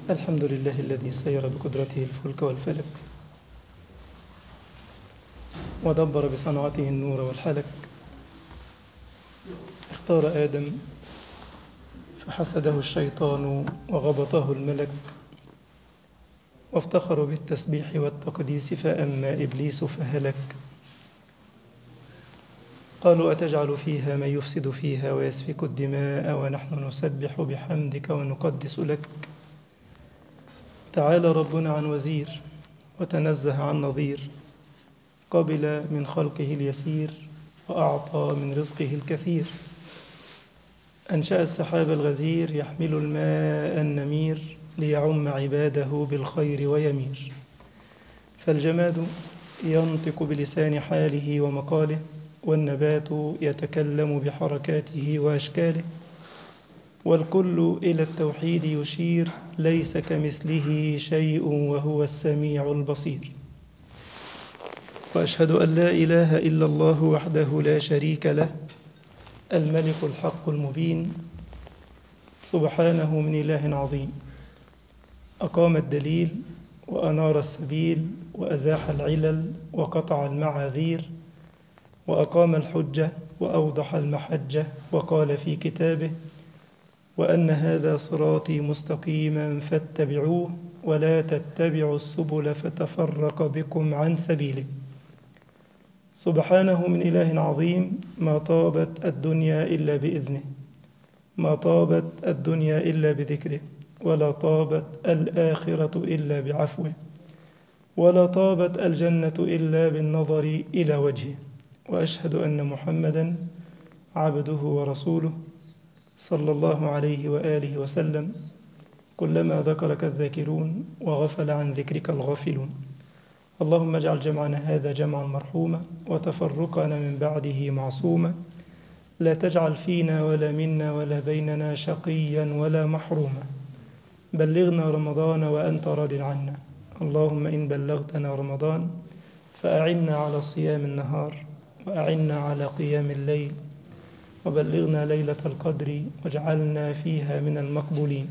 الحمد لله الذي سير بقدرته الفلك والفلك ودبر بصنعته النور والحلك. اختار آدم فحسده الشيطان وغبطه الملك، وافتخروا بالتسبيح والتقديس فأما إبليس فهلك. قالوا أتجعل فيها من يفسد فيها ويسفك الدماء ونحن نسبح بحمدك ونقدس لك. تعالى ربنا عن وزير وتنزه عن نظير، قبل من خلقه اليسير وأعطى من رزقه الكثير. أنشأ السحاب الغزير يحمل الماء النمير ليعم عباده بالخير ويمير. فالجماد ينطق بلسان حاله ومقاله، والنبات يتكلم بحركاته وأشكاله، والكل إلى التوحيد يشير، ليس كمثله شيء وهو السميع البصير. وأشهد أن لا إله إلا الله وحده لا شريك له، الملك الحق المبين، سبحانه من إله عظيم. أقام الدليل وأنار السبيل وأزاح العلل وقطع المعاذير، وأقام الحجة وأوضح المحجة، وقال في كتابه: وأن هذا صراطي مستقيما فاتبعوه ولا تتبعوا السبل فتفرق بكم عن سبيله. سبحانه من إله عظيم. ما طابت الدنيا إلا بإذنه، ما طابت الدنيا إلا بذكره، ولا طابت الآخرة إلا بعفوه، ولا طابت الجنة إلا بالنظر إلى وجهه. وأشهد أن محمدا عبده ورسوله صلى الله عليه وآله وسلم. كلما ذكرك الذاكرون وغفل عن ذكرك الغافلون. اللهم اجعل جمعنا هذا جمعا مرحوما، وتفرقنا من بعده معصوما. لا تجعل فينا ولا منا ولا بيننا شقيا ولا محروما. بلغنا رمضان وأنت راض عنا. اللهم إن بلغتنا رمضان فأعنا على صيام النهار، وأعنا على قيام الليل، وبلغنا ليلة القدر واجعلنا فيها من المقبولين.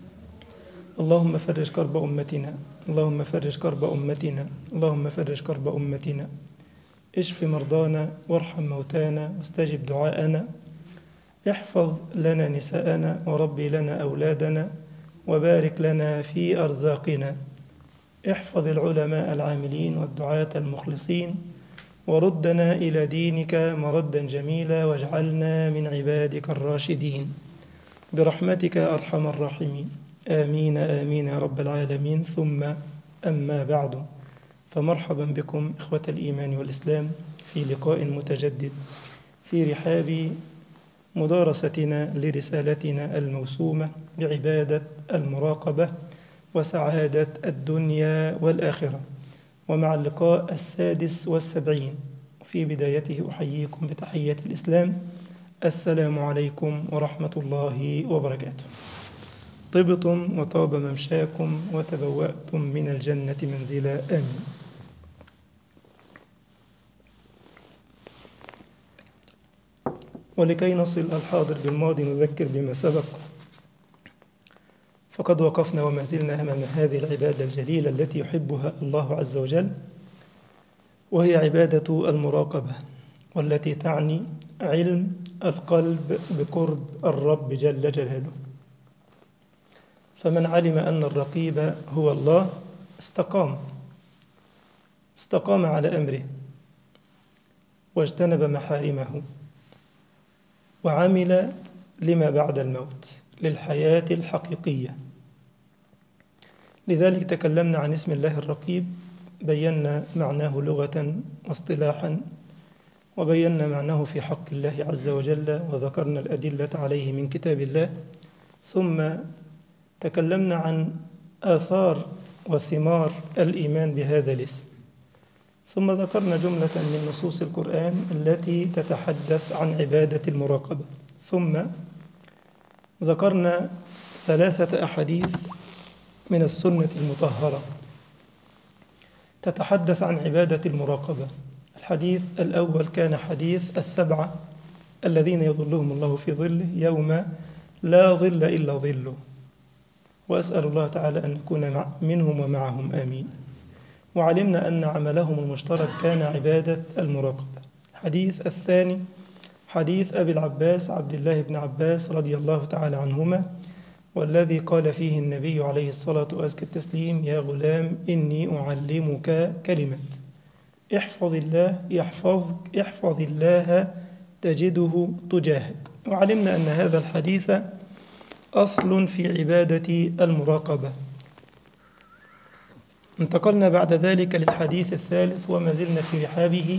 اللهم فرج كرب أمتنا، اللهم فرج كرب أمتنا، اللهم فرج كرب أمتنا. اشف مرضانا وارحم موتانا واستجب دعاءنا. احفظ لنا نساءنا وربي لنا أولادنا، وبارك لنا في أرزاقنا. احفظ العلماء العاملين والدعاة المخلصين، وردنا إلى دينك مردا جميلا، واجعلنا من عبادك الراشدين برحمتك أرحم الراحمين. آمين آمين يا رب العالمين. ثم أما بعد، فمرحبا بكم إخوة الإيمان والإسلام في لقاء متجدد في رحاب مدارستنا لرسالتنا الموسومة بعبادة المراقبة وسعادة الدنيا والآخرة، ومع اللقاء 76. في بدايته أحييكم بتحية الإسلام: السلام عليكم ورحمة الله وبركاته. طبتم وطاب ممشاكم وتبوأتم من الجنة منزلا، آمين. ولكي نصل الحاضر بالماضي نذكر بما سبق، فقد وقفنا وما زلنا أمام هذه العبادة الجليلة التي يحبها الله عز وجل، وهي عبادة المراقبة، والتي تعني علم القلب بقرب الرب جل جلاله. فمن علم أن الرقيب هو الله استقام على أمره، واجتنب محارمه، وعمل لما بعد الموت، للحياة الحقيقية. لذلك تكلمنا عن اسم الله الرقيب، بينا معناه لغة واصطلاحا، وبينا معناه في حق الله عز وجل، وذكرنا الأدلة عليه من كتاب الله. ثم تكلمنا عن آثار وثمار الإيمان بهذا الاسم. ثم ذكرنا جملة من نصوص القرآن التي تتحدث عن عبادة المراقبة. ثم ذكرنا 3 أحاديث من السنة المطهرة تتحدث عن عبادة المراقبة. الحديث الأول كان حديث 7 الذين يظلهم الله في ظله يوم لا ظل إلا ظله، وأسأل الله تعالى أن نكون منهم ومعهم آمين. وعلمنا أن عملهم المشترك كان عبادة المراقبة. الحديث الثاني حديث أبي العباس عبد الله بن عباس رضي الله تعالى عنهما، والذي قال فيه النبي عليه الصلاة والتسليم: يا غلام إني أعلمك كلمات، احفظ الله يحفظك، احفظ الله تجده تجاهك. وعلمنا أن هذا الحديث أصل في عبادة المراقبة. انتقلنا بعد ذلك للحديث الثالث وما زلنا في رحابه،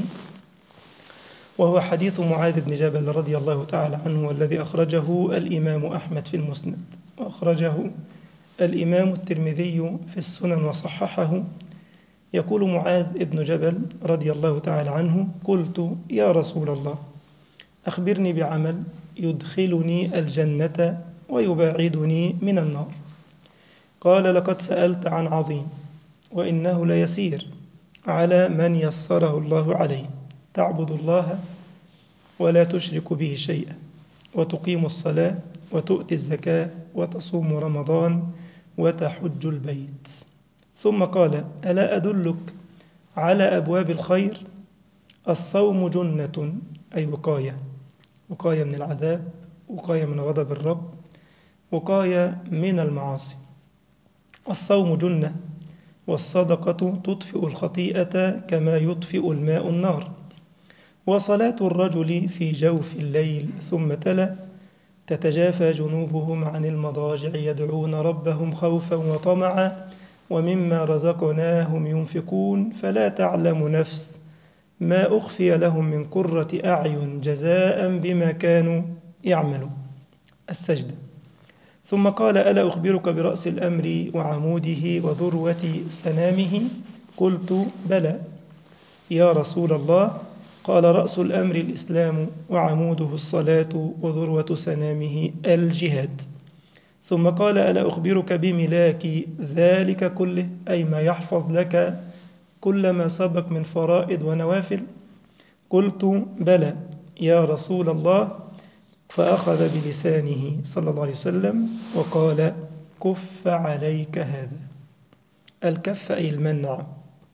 وهو حديث معاذ بن جبل رضي الله تعالى عنه، والذي أخرجه الإمام أحمد في المسند، وأخرجه الإمام الترمذي في السنن وصححه. يقول معاذ بن جبل رضي الله تعالى عنه: قلت يا رسول الله أخبرني بعمل يدخلني الجنة ويباعدني من النار. قال: لقد سألت عن عظيم، وإنه ليسير على من يسره الله عليه: تعبد الله ولا تشرك به شيئا، وتقيم الصلاة، وتؤتي الزكاة، وتصوم رمضان، وتحج البيت. ثم قال: ألا أدلك على أبواب الخير؟ الصوم جنة، أي وقاية من العذاب، وقاية من غضب الرب، وقاية من المعاصي. الصوم جنة، والصدقة تطفئ الخطيئة كما يطفئ الماء النار، وصلاة الرجل في جوف الليل. ثم تلا: تتجافى جنوبهم عن المضاجع يدعون ربهم خوفا وطمعا ومما رزقناهم ينفقون فلا تعلم نفس ما أخفي لهم من قرة أعين جزاء بما كانوا يعملون. السجدة. ثم قال: ألا أخبرك برأس الأمر وعموده وذروة سنامه؟ قلت: بلى يا رسول الله. قال: رأس الأمر الإسلام، وعموده الصلاة، وذروة سنامه الجهاد. ثم قال: ألا أخبرك بملاك ذلك كله، أي ما يحفظ لك كل ما سبق من فرائض ونوافل؟ قلت: بلى يا رسول الله. فأخذ بلسانه صلى الله عليه وسلم وقال: كف عليك هذا. الكف أي المنع.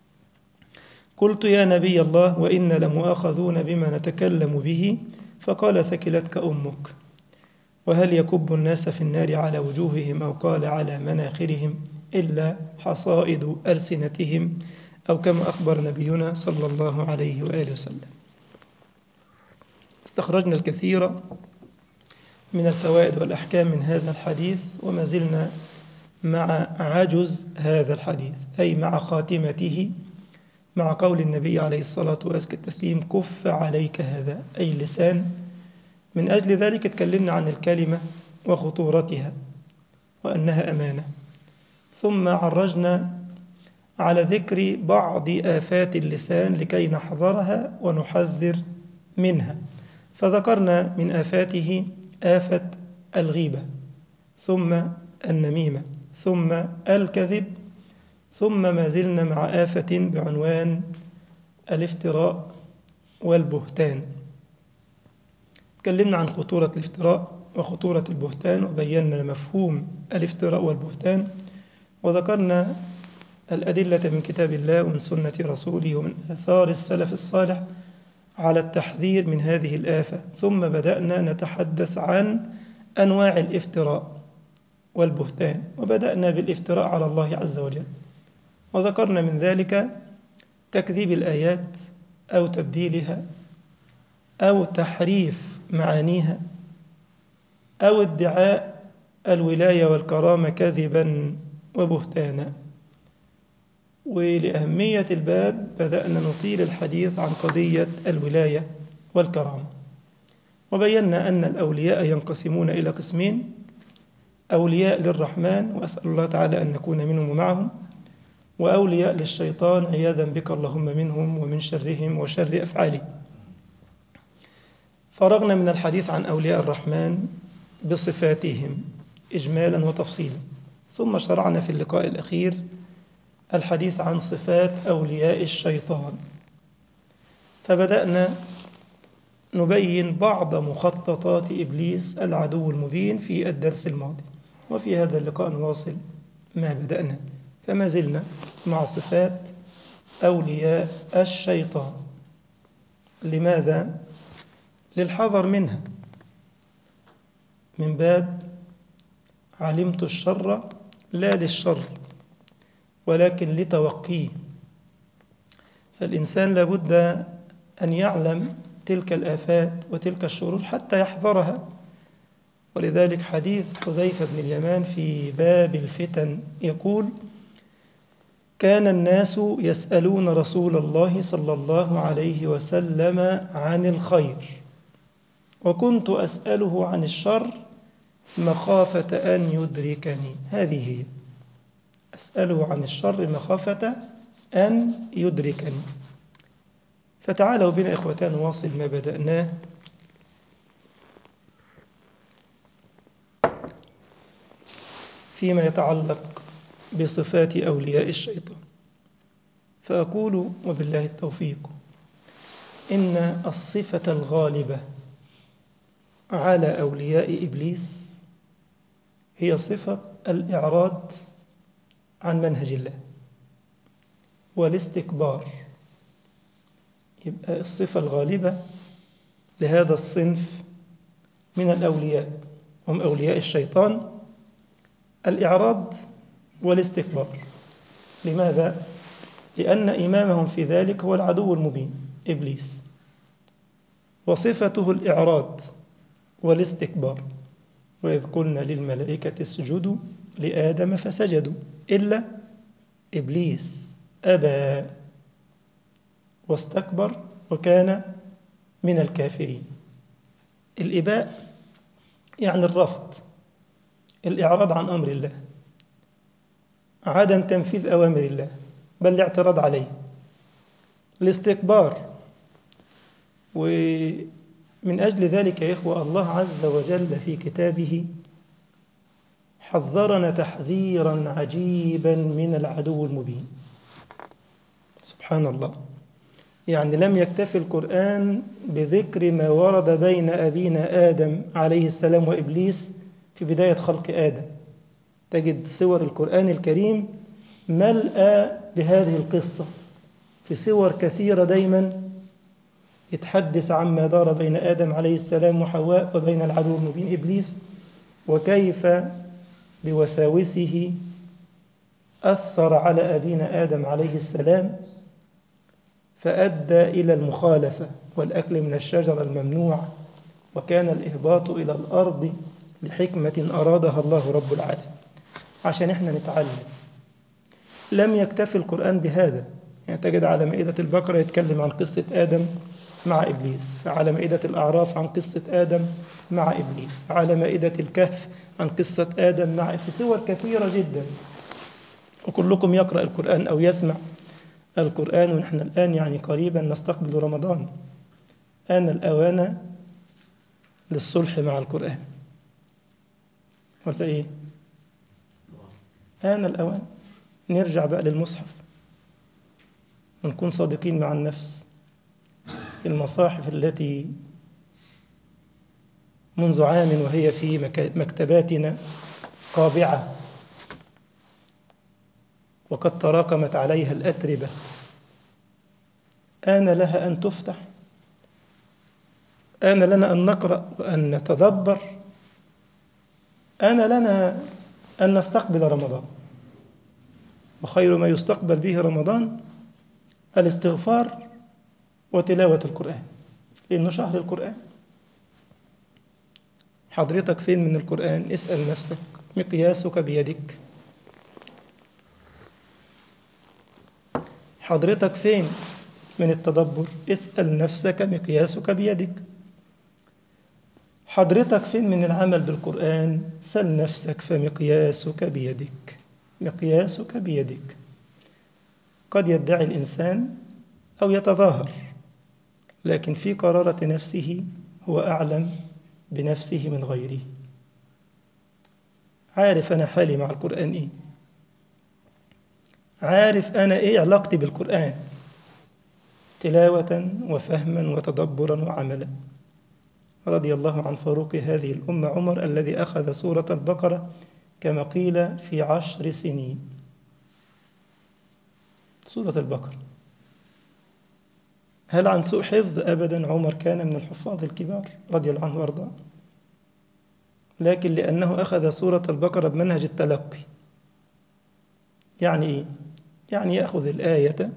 قلت: يا نبي الله، وإنا لمؤاخذون بما نتكلم به. فقال: ثكلتك أمك. وهل يكب الناس في النار على وجوههم، أو قال على مناخرهم، إلا حصائد ألسنتهم، أو كما أخبر نبينا صلى الله عليه وآله وسلم. استخرجنا الكثير من الفوائد والأحكام من هذا الحديث، وما زلنا مع عجز هذا الحديث، أي مع خاتمته، مع قول النبي عليه الصلاة والتسليم: كف عليك هذا، أي اللسان. من أجل ذلك اتكلمنا عن الكلمة وخطورتها وأنها أمانة، ثم عرجنا على ذكر بعض آفات اللسان لكي نحذرها ونحذر منها. فذكرنا من آفاته آفة الغيبة، ثم النميمة، ثم الكذب، ثم ما زلنا مع آفة بعنوان الافتراء والبهتان. تكلمنا عن خطورة الافتراء وخطورة البهتان، وبينا مفهوم الافتراء والبهتان، وذكرنا الأدلة من كتاب الله ومن سنة رسوله ومن آثار السلف الصالح على التحذير من هذه الآفة. ثم بدأنا نتحدث عن أنواع الافتراء والبهتان، وبدأنا بالافتراء على الله عز وجل، وذكرنا من ذلك تكذيب الآيات أو تبديلها أو تحريف معانيها أو ادعاء الولاية والكرامة كذبا وبهتانا. ولأهمية الباب بدأنا نطيل الحديث عن قضية الولاية والكرامة، وبينا أن الأولياء ينقسمون إلى قسمين: أولياء للرحمن، وأسأل الله تعالى أن نكون منهم ومعهم، وأولياء للشيطان، عياذا بك اللهم منهم ومن شرهم وشر أفعالهم. فرغنا من الحديث عن أولياء الرحمن بصفاتهم إجمالا وتفصيلا، ثم شرعنا في اللقاء الأخير الحديث عن صفات أولياء الشيطان، فبدأنا نبين بعض مخططات إبليس العدو المبين في الدرس الماضي. وفي هذا اللقاء نواصل ما بدأنا، فما زلنا مع صفات أولياء الشيطان. لماذا؟ للحذر منها، من باب علمت الشر لا للشر ولكن لتوقيه. فالإنسان لابد أن يعلم تلك الآفات وتلك الشرور حتى يحذرها. ولذلك حديث حذيفة بن اليمان في باب الفتن يقول: كان الناس يسألون رسول الله صلى الله عليه وسلم عن الخير، وكنت أسأله عن الشر مخافة أن يدركني. هذه هي، أسأله عن الشر مخافة أن يدركني. فتعالوا بنا إخوتان نواصل ما بدأناه فيما يتعلق بصفات أولياء الشيطان. فأقول وبالله التوفيق إن الصفة الغالبة على أولياء إبليس هي صفة الإعراض عن منهج الله والاستكبار. يبقى الصفة الغالبة لهذا الصنف من الأولياء، هم أولياء الشيطان، الإعراض والاستكبار. لماذا؟ لأن إمامهم في ذلك هو العدو المبين إبليس، وصفته الإعراض والاستكبار. وإذ قلنا للملائكة اسجدوا لآدم فسجدوا إلا إبليس أبى واستكبر وكان من الكافرين. الإباء يعني الرفض، الإعراض عن أمر الله، عدم تنفيذ أوامر الله بل الاعتراض عليه. الاستكبار، ومن أجل ذلك يا إخوة الله عز وجل في كتابه حذرنا تحذيرا عجيبا من العدو المبين. سبحان الله، يعني لم يكتفي القرآن بذكر ما ورد بين أبينا آدم عليه السلام وإبليس في بداية خلق آدم. تجد صور القرآن الكريم ملأى بهذه القصة، في صور كثيرة دايما يتحدث عما دار بين آدم عليه السلام وحواء وبين العدو المبين إبليس، وكيف بوساوسه أثر على أبينا آدم عليه السلام فأدى إلى المخالفة والأكل من الشجرة الممنوع، وكان الإهباط إلى الأرض لحكمة أرادها الله رب العالمين عشان إحنا نتعلم. لم يكتفي القرآن بهذا، يعني تجد على مائدة البقرة يتكلم عن قصة آدم مع إبليس، فعلى مائدة الأعراف عن قصة آدم مع إبليس، على مائدة الكهف عن قصة آدم مع، في صور كثيرة جدا. وكلكم يقرأ القرآن أو يسمع القرآن، ونحن الآن يعني قريبا نستقبل رمضان، آن الأوان للصلح مع القرآن، ولا إيه؟ آن الأوان نرجع بقى للمصحف ونكون صادقين مع النفس. المصاحف التي منذ عام وهي في مكتباتنا قابعة وقد تراكمت عليها الأتربة، آن لها أن تفتح، آن لنا أن نقرأ وأن نتدبر، آن لنا أن نستقبل رمضان. وخير ما يستقبل به رمضان الاستغفار وتلاوة القرآن، لأنه شهر القرآن. حضرتك فين من القرآن؟ اسأل نفسك، مقياسك بيدك. حضرتك فين من التدبر؟ اسأل نفسك، مقياسك بيدك. حضرتك فين من العمل بالقرآن؟ سل نفسك، فمقياسك بيدك. مقياسك بيدك. قد يدعي الإنسان أو يتظاهر، لكن في قرارة نفسه هو أعلم بنفسه من غيره. عارف أنا حالي مع القرآن إيه، عارف أنا إيه علاقتي بالقرآن تلاوة وفهما وتدبرا وعملا. رضي الله عن فاروق هذه الأمة عمر الذي أخذ سورة البقرة كما قيل في 10 سنين. سورة البقرة. هل عن سوء حفظ؟ أبدا، عمر كان من الحفاظ الكبار رضي الله عنه وارضاه، لكن لأنه أخذ سورة البقرة بمنهج التلقي. يعني إيه؟ يعني يأخذ الآية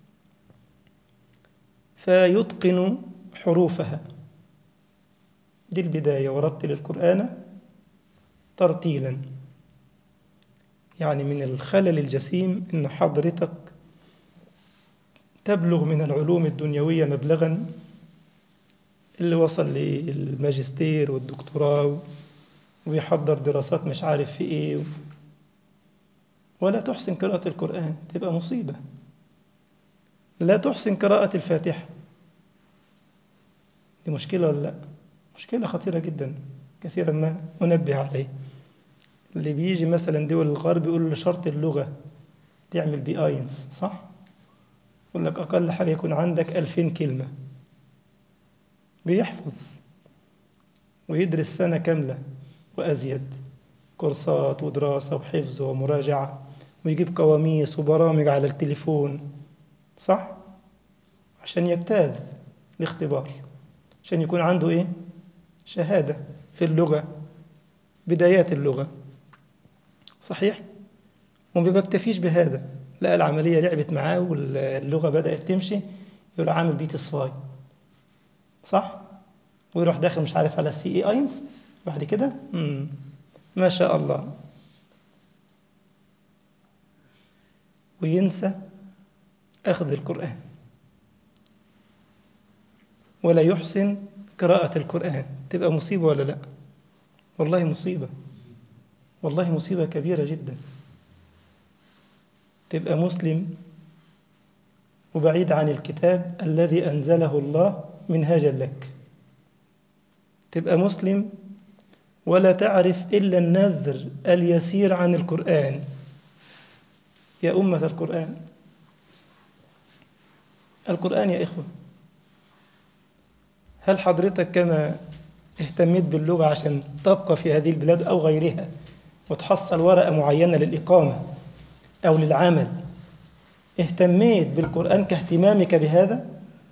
فيتقن حروفها، دي البداية، ورتل القرآن ترتيلا. يعني من الخلل الجسيم إن حضرتك تبلغ من العلوم الدنيوية مبلغا، اللي وصل للماجستير والدكتوراه ويحضر دراسات مش عارف في إيه، ولا تحسن قراءة القرآن، تبقى مصيبة. لا تحسن قراءة الفاتحة، دي مشكلة ولا لا؟ مشكلة خطيرة جدا، كثيرا ما أنبه عليه. اللي بيجي مثلا دول الغرب يقول له شرط اللغة تعمل بي آينس، صح؟ يقول لك أقل حاجة يكون عندك 2000 كلمة. بيحفظ ويدرس سنة كاملة وأزيد، كورسات ودراسة وحفظ ومراجعة، ويجيب قواميس وبرامج على التليفون، صح؟ عشان يجتاز الاختبار، عشان يكون عنده إيه؟ شهادة في اللغة، بدايات اللغة، صحيح؟ وما بيكتفيش بهذا، لا، العملية لعبت معاه واللغة بدأت تمشي، يروح عامل بيت صفاي، صح؟ ويروح داخل مش عارف على السي اي اينس بعد كده. ما شاء الله، وينسى أخذ القرآن ولا يحسن قراءة القرآن. تبقى مصيبة ولا لا؟ والله مصيبة، والله مصيبة كبيرة جدا. تبقى مسلم وبعيد عن الكتاب الذي أنزله الله منهاجا لك. تبقى مسلم ولا تعرف إلا النذر اليسير عن القرآن. يا أمة القرآن، القرآن يا إخوة، هل حضرتك كما اهتميت باللغة عشان تبقى في هذه البلاد أو غيرها وتحصل ورقة معينة للإقامة أو للعمل، اهتميت بالقرآن كاهتمامك بهذا؟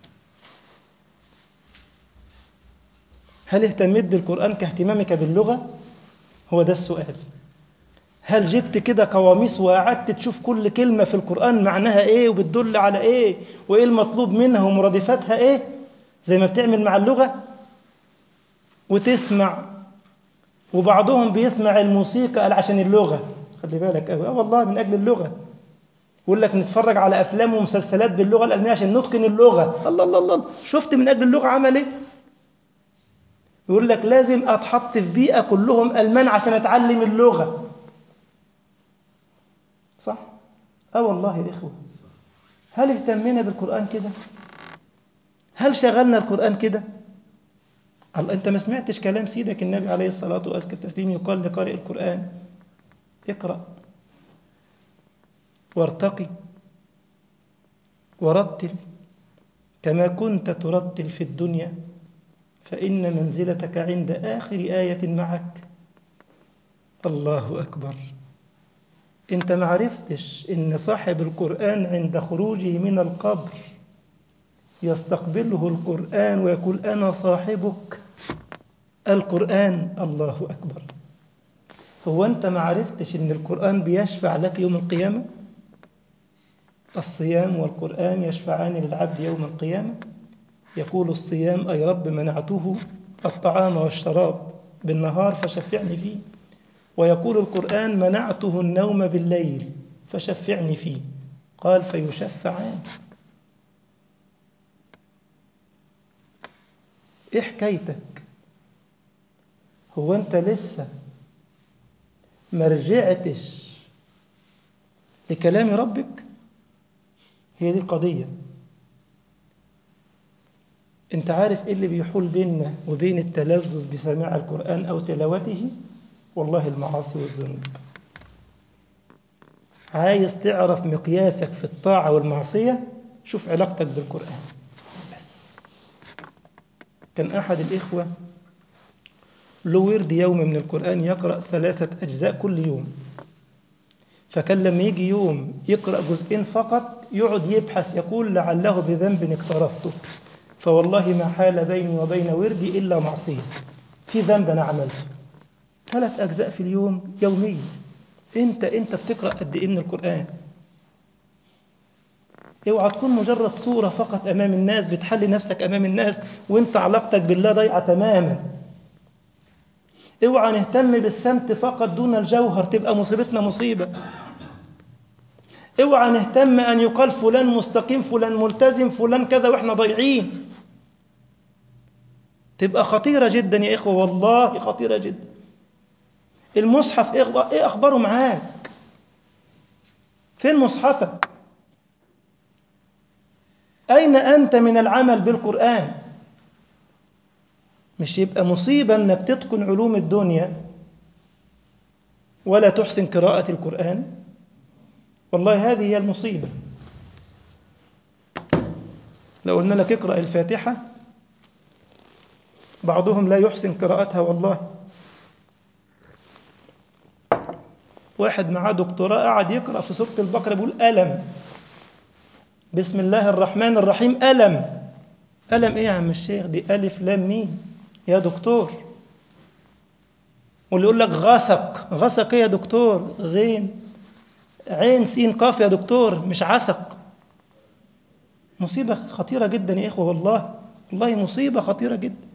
هل اهتميت بالقرآن كاهتمامك باللغة؟ هو ده السؤال. هل جبت كده قواميس وقعدت تشوف كل كلمة في القرآن معناها إيه وبتدل على إيه وإيه المطلوب منها ومرادفاتها إيه، زي ما بتعمل مع اللغة؟ وتسمع، وبعضهم بيسمع الموسيقى قال عشان اللغة، خلي بالك قوي، والله من أجل اللغة. يقول لك نتفرج على أفلام ومسلسلات باللغة الألمانية عشان نتقن اللغة. الله الله الله، شفت من أجل اللغة عمل إيه؟ يقول لك لازم أتحط في بيئة كلهم ألمان عشان أتعلم اللغة، صح؟ والله يا إخوة، هل اهتمنا بالقرآن كده؟ هل شغلنا القرآن كده؟ الله، أنت ما سمعتش كلام سيدك النبي عليه الصلاة وأزكى التسليم يقال لقارئ القرآن: اقرأ وارتقي ورتل كما كنت ترتل في الدنيا، فإن منزلتك عند آخر آية معك. الله أكبر. أنت ما عرفتش إن صاحب القرآن عند خروجه من القبر يستقبله القرآن ويقول أنا صاحبك القرآن. الله أكبر. هو أنت ما عرفتش إن القرآن بيشفع لك يوم القيامة؟ الصيام والقرآن يشفعان للعبد يوم القيامة. يقول الصيام: أي رب منعته الطعام والشراب بالنهار فشفعني فيه. ويقول القرآن: منعته النوم بالليل فشفعني فيه. قال: فيشفعان. إيه حكايتك؟ هو أنت لسه ما رجعتش لكلام ربك؟ هي دي القضية. أنت عارف إيه اللي بيحول بيننا وبين التلذذ بسماع القرآن أو تلاوته؟ والله المعاصي والذنوب. عايز تعرف مقياسك في الطاعة والمعصية؟ شوف علاقتك بالقرآن بس. كان أحد الإخوة له ورد يومي من القرآن يقرأ 3 أجزاء كل يوم. فكان لما يجي يوم يقرأ جزئين فقط يقعد يبحث يقول لعله بذنب اقترفته، فوالله ما حال بيني وبين وردي إلا معصية، في ذنب أنا عملته. 3 أجزاء في اليوم يوميا. أنت بتقرأ قد إيه من القرآن؟ اوعى تكون مجرد صورة فقط أمام الناس، بتحلي نفسك أمام الناس وانت علاقتك بالله ضيعة تماما. اوعى نهتم بالسمت فقط دون الجوهر، تبقى مصيبتنا مصيبة. اوعى نهتم أن يقال فلان مستقيم، فلان ملتزم، فلان كذا، وإحنا ضايعين. تبقى خطيرة جدا يا إخوة، والله خطيرة جدا. المصحف إيه أخباره معاك؟ فين مصحفك؟ أين أنت من العمل بالقرآن؟ مش يبقى مصيبة أنك تتقن علوم الدنيا ولا تحسن قراءة القرآن؟ والله هذه هي المصيبة. لو قلنا لك اقرأ الفاتحة، بعضهم لا يحسن قراءتها. والله واحد معاه دكتوراه قاعد يقرأ في سورة البقرة بيقول ألم، بسم الله الرحمن الرحيم، ألم. ألم إيه يا عم الشيخ؟ دي ألف لام ميم يا دكتور. واللي يقول لك غسق، غسق إيه يا دكتور؟ غين عين سين قاف يا دكتور، مش عسق. مصيبة خطيرة جدا يا إخوة، والله والله مصيبة خطيرة جدا.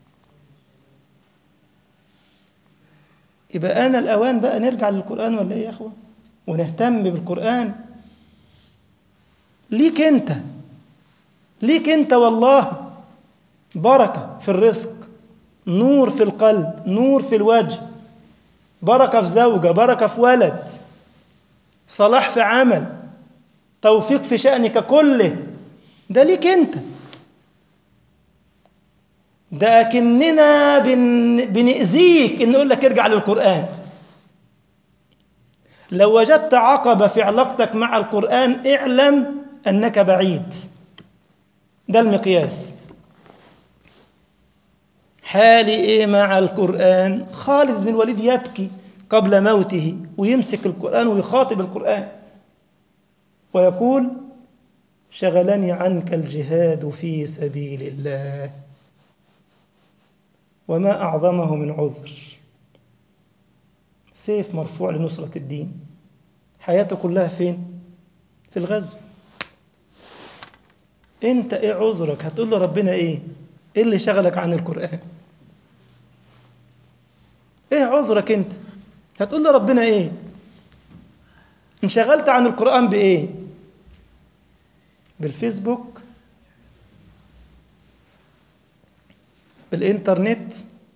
يبقى أنا الأوان بقى نرجع للقرآن ولا إيه يا إخوة؟ ونهتم بالقرآن. ليك أنت، ليك أنت والله بركة في الرزق، نور في القلب، نور في الوجه، بركة في زوجة، بركة في ولد، صلاح في عمل، توفيق في شأنك كله. ده ليك أنت. ده أكننا بنأذيك إن نقول لك ارجع للقرآن. لو وجدت عقبة في علاقتك مع القرآن اعلم أنك بعيد. ده المقياس. حالي إيه مع القرآن؟ خالد بن الوليد يبكي قبل موته ويمسك القرآن ويخاطب القرآن ويقول شغلني عنك الجهاد في سبيل الله وما أعظمه من عذر. سيف مرفوع لنصرة الدين، حياته كلها فين؟ في الغزو. انت ايه عذرك؟ هتقول له ربنا ايه؟ ايه اللي شغلك عن القرآن؟ ايه عذرك انت؟ هتقول له ربنا ايه؟ انشغلت عن القرآن بايه؟ بالفيسبوك، بالإنترنت،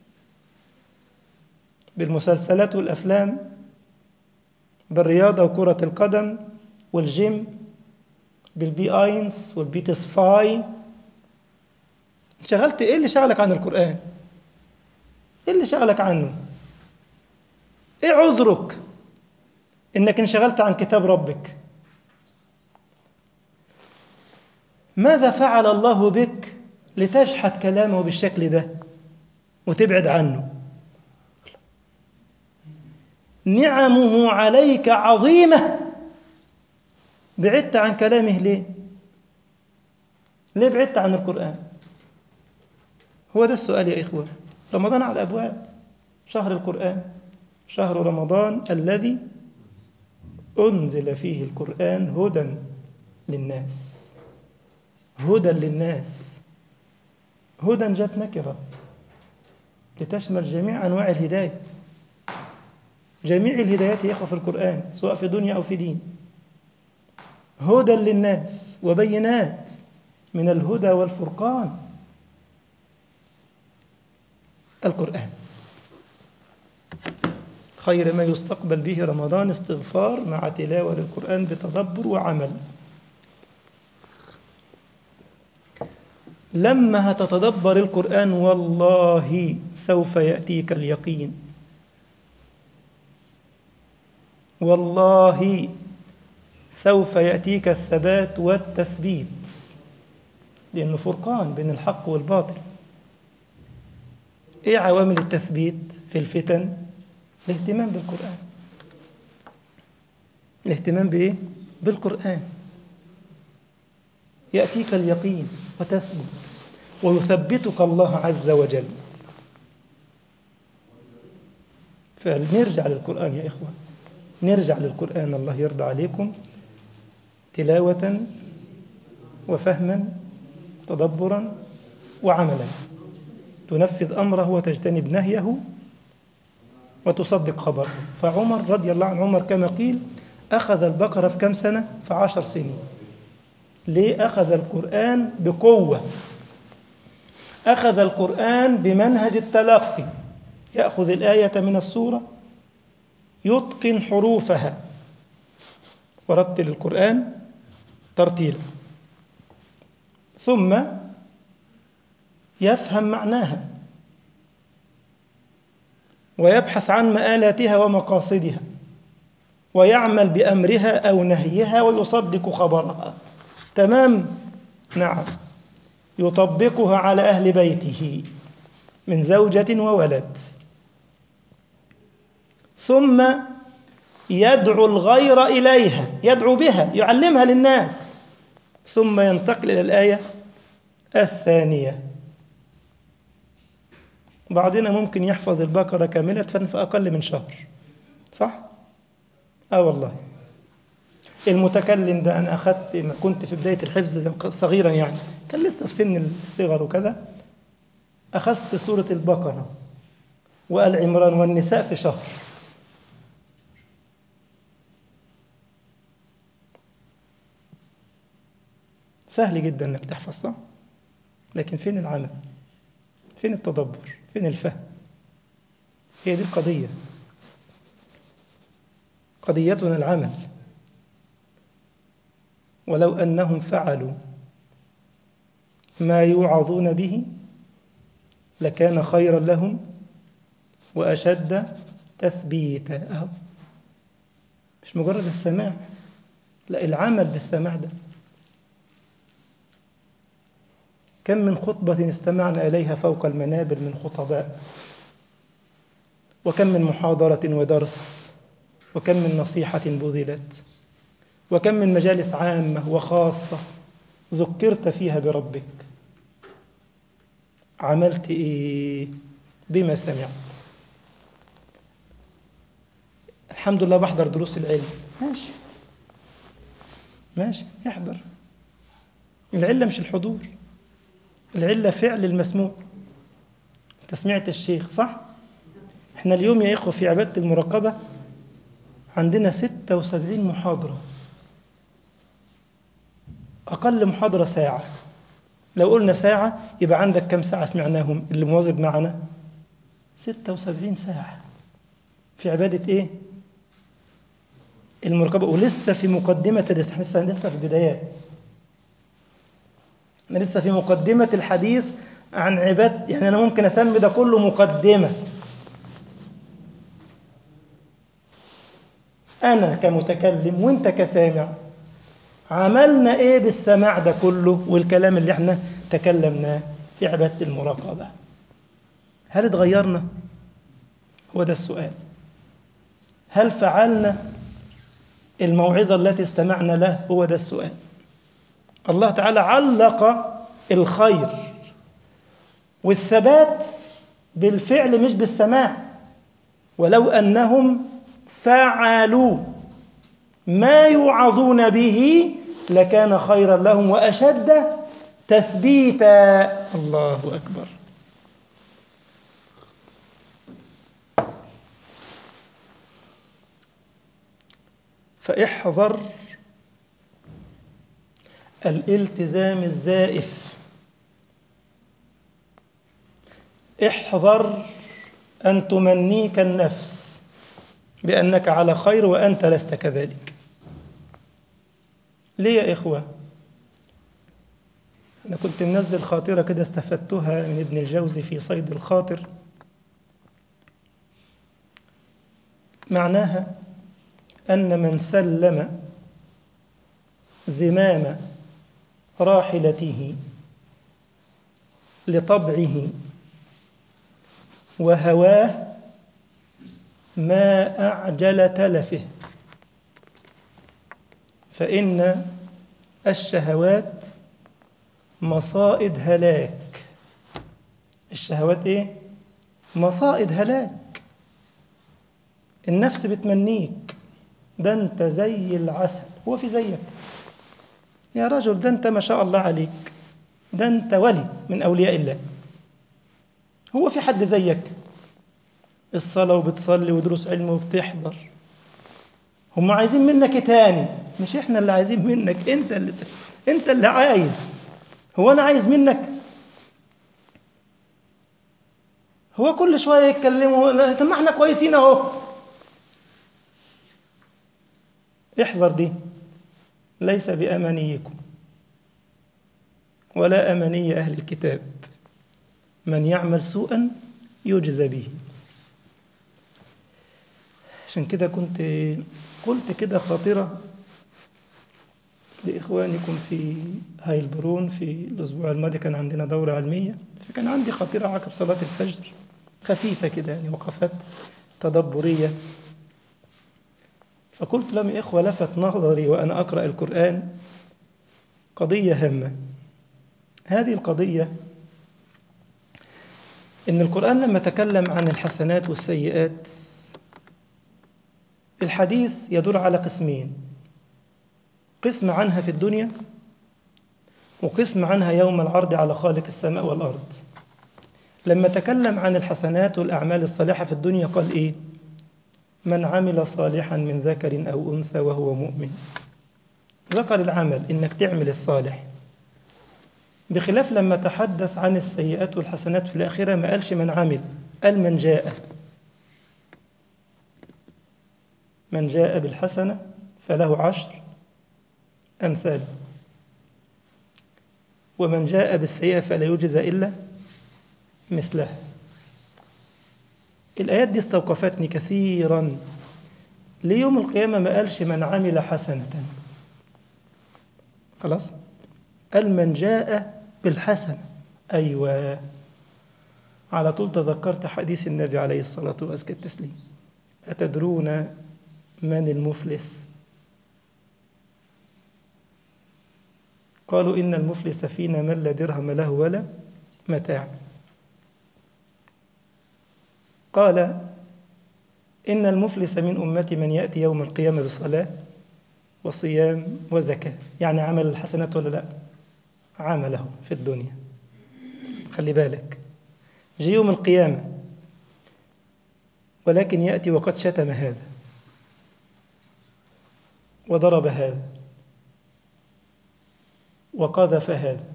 بالمسلسلات والأفلام، بالرياضة وكرة القدم والجيم، بالبي آينس والبيتس فاي. انشغلت ايه اللي شغلك عن القرآن؟ ايه اللي شغلك عنه؟ ايه عذرك انك انشغلت عن كتاب ربك؟ ماذا فعل الله بك لتجحد كلامه بالشكل ده وتبعد عنه؟ نعمه عليك عظيمة، بعدت عن كلامه ليه؟ ليه بعدت عن القرآن؟ هو ده السؤال يا إخوة. رمضان على الأبواب، شهر القرآن، شهر رمضان الذي أنزل فيه القرآن هدى للناس. هدى للناس. هدى جت نكرة لتشمل جميع أنواع الهداية. جميع الهدايات يا إخوة في القرآن، سواء في دنيا أو في دين. هدى للناس وبينات من الهدى والفرقان. القرآن خير ما يستقبل به رمضان استغفار مع تلاوة للقرآن بتدبر وعمل. لما هتتدبر القرآن والله سوف يأتيك اليقين، والله سوف يأتيك الثبات والتثبيت، لأنه فرقان بين الحق والباطل. إيه عوامل التثبيت في الفتن؟ الاهتمام بالقرآن. الاهتمام بإيه؟ بالقرآن. يأتيك اليقين وتثبت ويثبتك الله عز وجل. فنرجع للقرآن يا إخوة، نرجع للقرآن، الله يرضى عليكم، تلاوة وفهما تدبرا وعملا، تنفذ أمره وتجتنب نهيه وتصدق خبره. فعمر رضي الله عن عمر كما قيل أخذ البقرة في كم سنة؟ في 10 سنين. ليه؟ أخذ القرآن بقوة، أخذ القرآن بمنهج التلقي، يأخذ الآية من السورة يتقن حروفها، ورتل القرآن ترتيلا، ثم يفهم معناها ويبحث عن مآلاتها ومقاصدها ويعمل بأمرها أو نهيها ويصدق خبرها. تمام؟ نعم. يطبقها على أهل بيته من زوجة وولد، ثم يدعو الغير إليها، يدعو بها، يعلمها للناس، ثم ينتقل إلى الآية الثانية. بعضنا ممكن يحفظ البقرة كاملة في أقل من شهر، صح؟ والله المتكلم ده أنا أخذت، كنت في بداية الحفظ صغيرا يعني، كان لسه في سن الصغر وكذا، أخذت سورة البقرة وآل عمران والنساء في شهر. سهل جدا أنك تحفظ، صح؟ لكن فين العمل؟ فين التدبر؟ فين الفهم؟ هي دي القضية، قضيتنا العمل. ولو أنهم فعلوا ما يوعظون به لكان خيرا لهم وأشد تثبيتا. مش مجرد السماع، لا، العمل بالسماع ده. كم من خطبة استمعنا إليها فوق المنابر من خطباء، وكم من محاضرة ودرس، وكم من نصيحة بذلت، وكم من مجالس عامة وخاصة ذكرت فيها بربك. عملت إيه بما سمعت؟ الحمد لله بحضر دروس العلم، ماشي ماشي، احضر. العلة مش الحضور، العلة فعل المسموع. انت سمعت الشيخ، صح؟ احنا اليوم يا إخوة في عبادة المراقبة عندنا 76 محاضرة، أقل محاضرة ساعة. لو قلنا ساعة يبقى عندك كم ساعة سمعناهم اللي مواظب معنا؟ 76 ساعة في عبادة إيه؟ المراقبة. ولسه في مقدمة الرسالة، لسه في البدايات، أنا لسه في مقدمة الحديث عن عبادة. يعني أنا ممكن أسمي ده كله مقدمة. أنا كمتكلم وأنت كسامع عملنا إيه بالسماع ده كله والكلام اللي احنا تكلمناه في عبادة المراقبة؟ هل اتغيرنا؟ هو ده السؤال. هل فعلنا الموعظة التي استمعنا له؟ هو ده السؤال. الله تعالى علق الخير والثبات بالفعل مش بالسماع. ولو أنهم فعلوا ما يوعظون به لكان خيرا لهم وأشد تثبيتا. الله أكبر. فاحذر الالتزام الزائف، احذر أن تمنيك النفس بأنك على خير وأنت لست كذلك. ليه يا إخوة؟ أنا كنت منزل خاطرة كده استفدتها من ابن الجوزي في صيد الخاطر، معناها أن من سلم زمام راحلته لطبعه وهواه ما أعجل تلفه، فإن الشهوات مصائد هلاك. الشهوات إيه؟ مصائد هلاك. النفس بتمنيك، ده أنت زي العسل، هو في زيك يا رجل؟ ده أنت ما شاء الله عليك، ده أنت ولي من أولياء الله، هو في حد زيك؟ الصلاة وبتصلي ودروس علم وبتحضر، هم عايزين منك إيه تاني؟ مش إحنا اللي عايزين منك، أنت اللي عايز. هو أنا عايز منك؟ هو كل شوية يتكلموا طب ما إحنا كويسين أهو. احذر دي، ليس بأمانيكم ولا أماني أهل الكتاب، من يعمل سوءا يجزى به. عشان كده قلت كده خاطرة لإخوانكم في هايلبرون في الأسبوع الماضي، كان عندنا دورة علمية، فكان عندي خاطرة عقب صلاة الفجر خفيفة كده، يعني وقفات تدبرية. فقلت لهم يا إخوة، لفت نظري وأنا أقرأ القرآن قضية هامة. هذه القضية إن القرآن لما تكلم عن الحسنات والسيئات، الحديث يدور على قسمين: قسم عنها في الدنيا، وقسم عنها يوم العرض على خالق السماء والأرض. لما تكلم عن الحسنات والأعمال الصالحة في الدنيا قال إيه؟ من عمل صالحا من ذكر أو أنثى وهو مؤمن. ذكر العمل، إنك تعمل الصالح، بخلاف لما تحدث عن السيئات والحسنات في الآخرة ما قالش من عمل، قال من جاء. من جاء بالحسنة فله 10 أمثاله، ومن جاء بالسيئة فلا يجزى إلا مثلها. الآيات دي استوقفتني كثيرا. ليوم القيامة ما قالش من عمل حسنة، خلاص، قال من جاء بالحسنة. أيوة، على طول تذكرت حديث النبي عليه الصلاة وأزكى التسليم: أتدرون من المفلس؟ قالوا إن المفلس فينا من لا درهم له ولا متاع. قال إن المفلس من أمتي من يأتي يوم القيامة بصلاة وصيام وزكاة، يعني عمل الحسنات ولا لا؟ عمله في الدنيا. خلي بالك، جي يوم القيامة ولكن يأتي وقد شتم هذا وضرب هذا وقذف هذا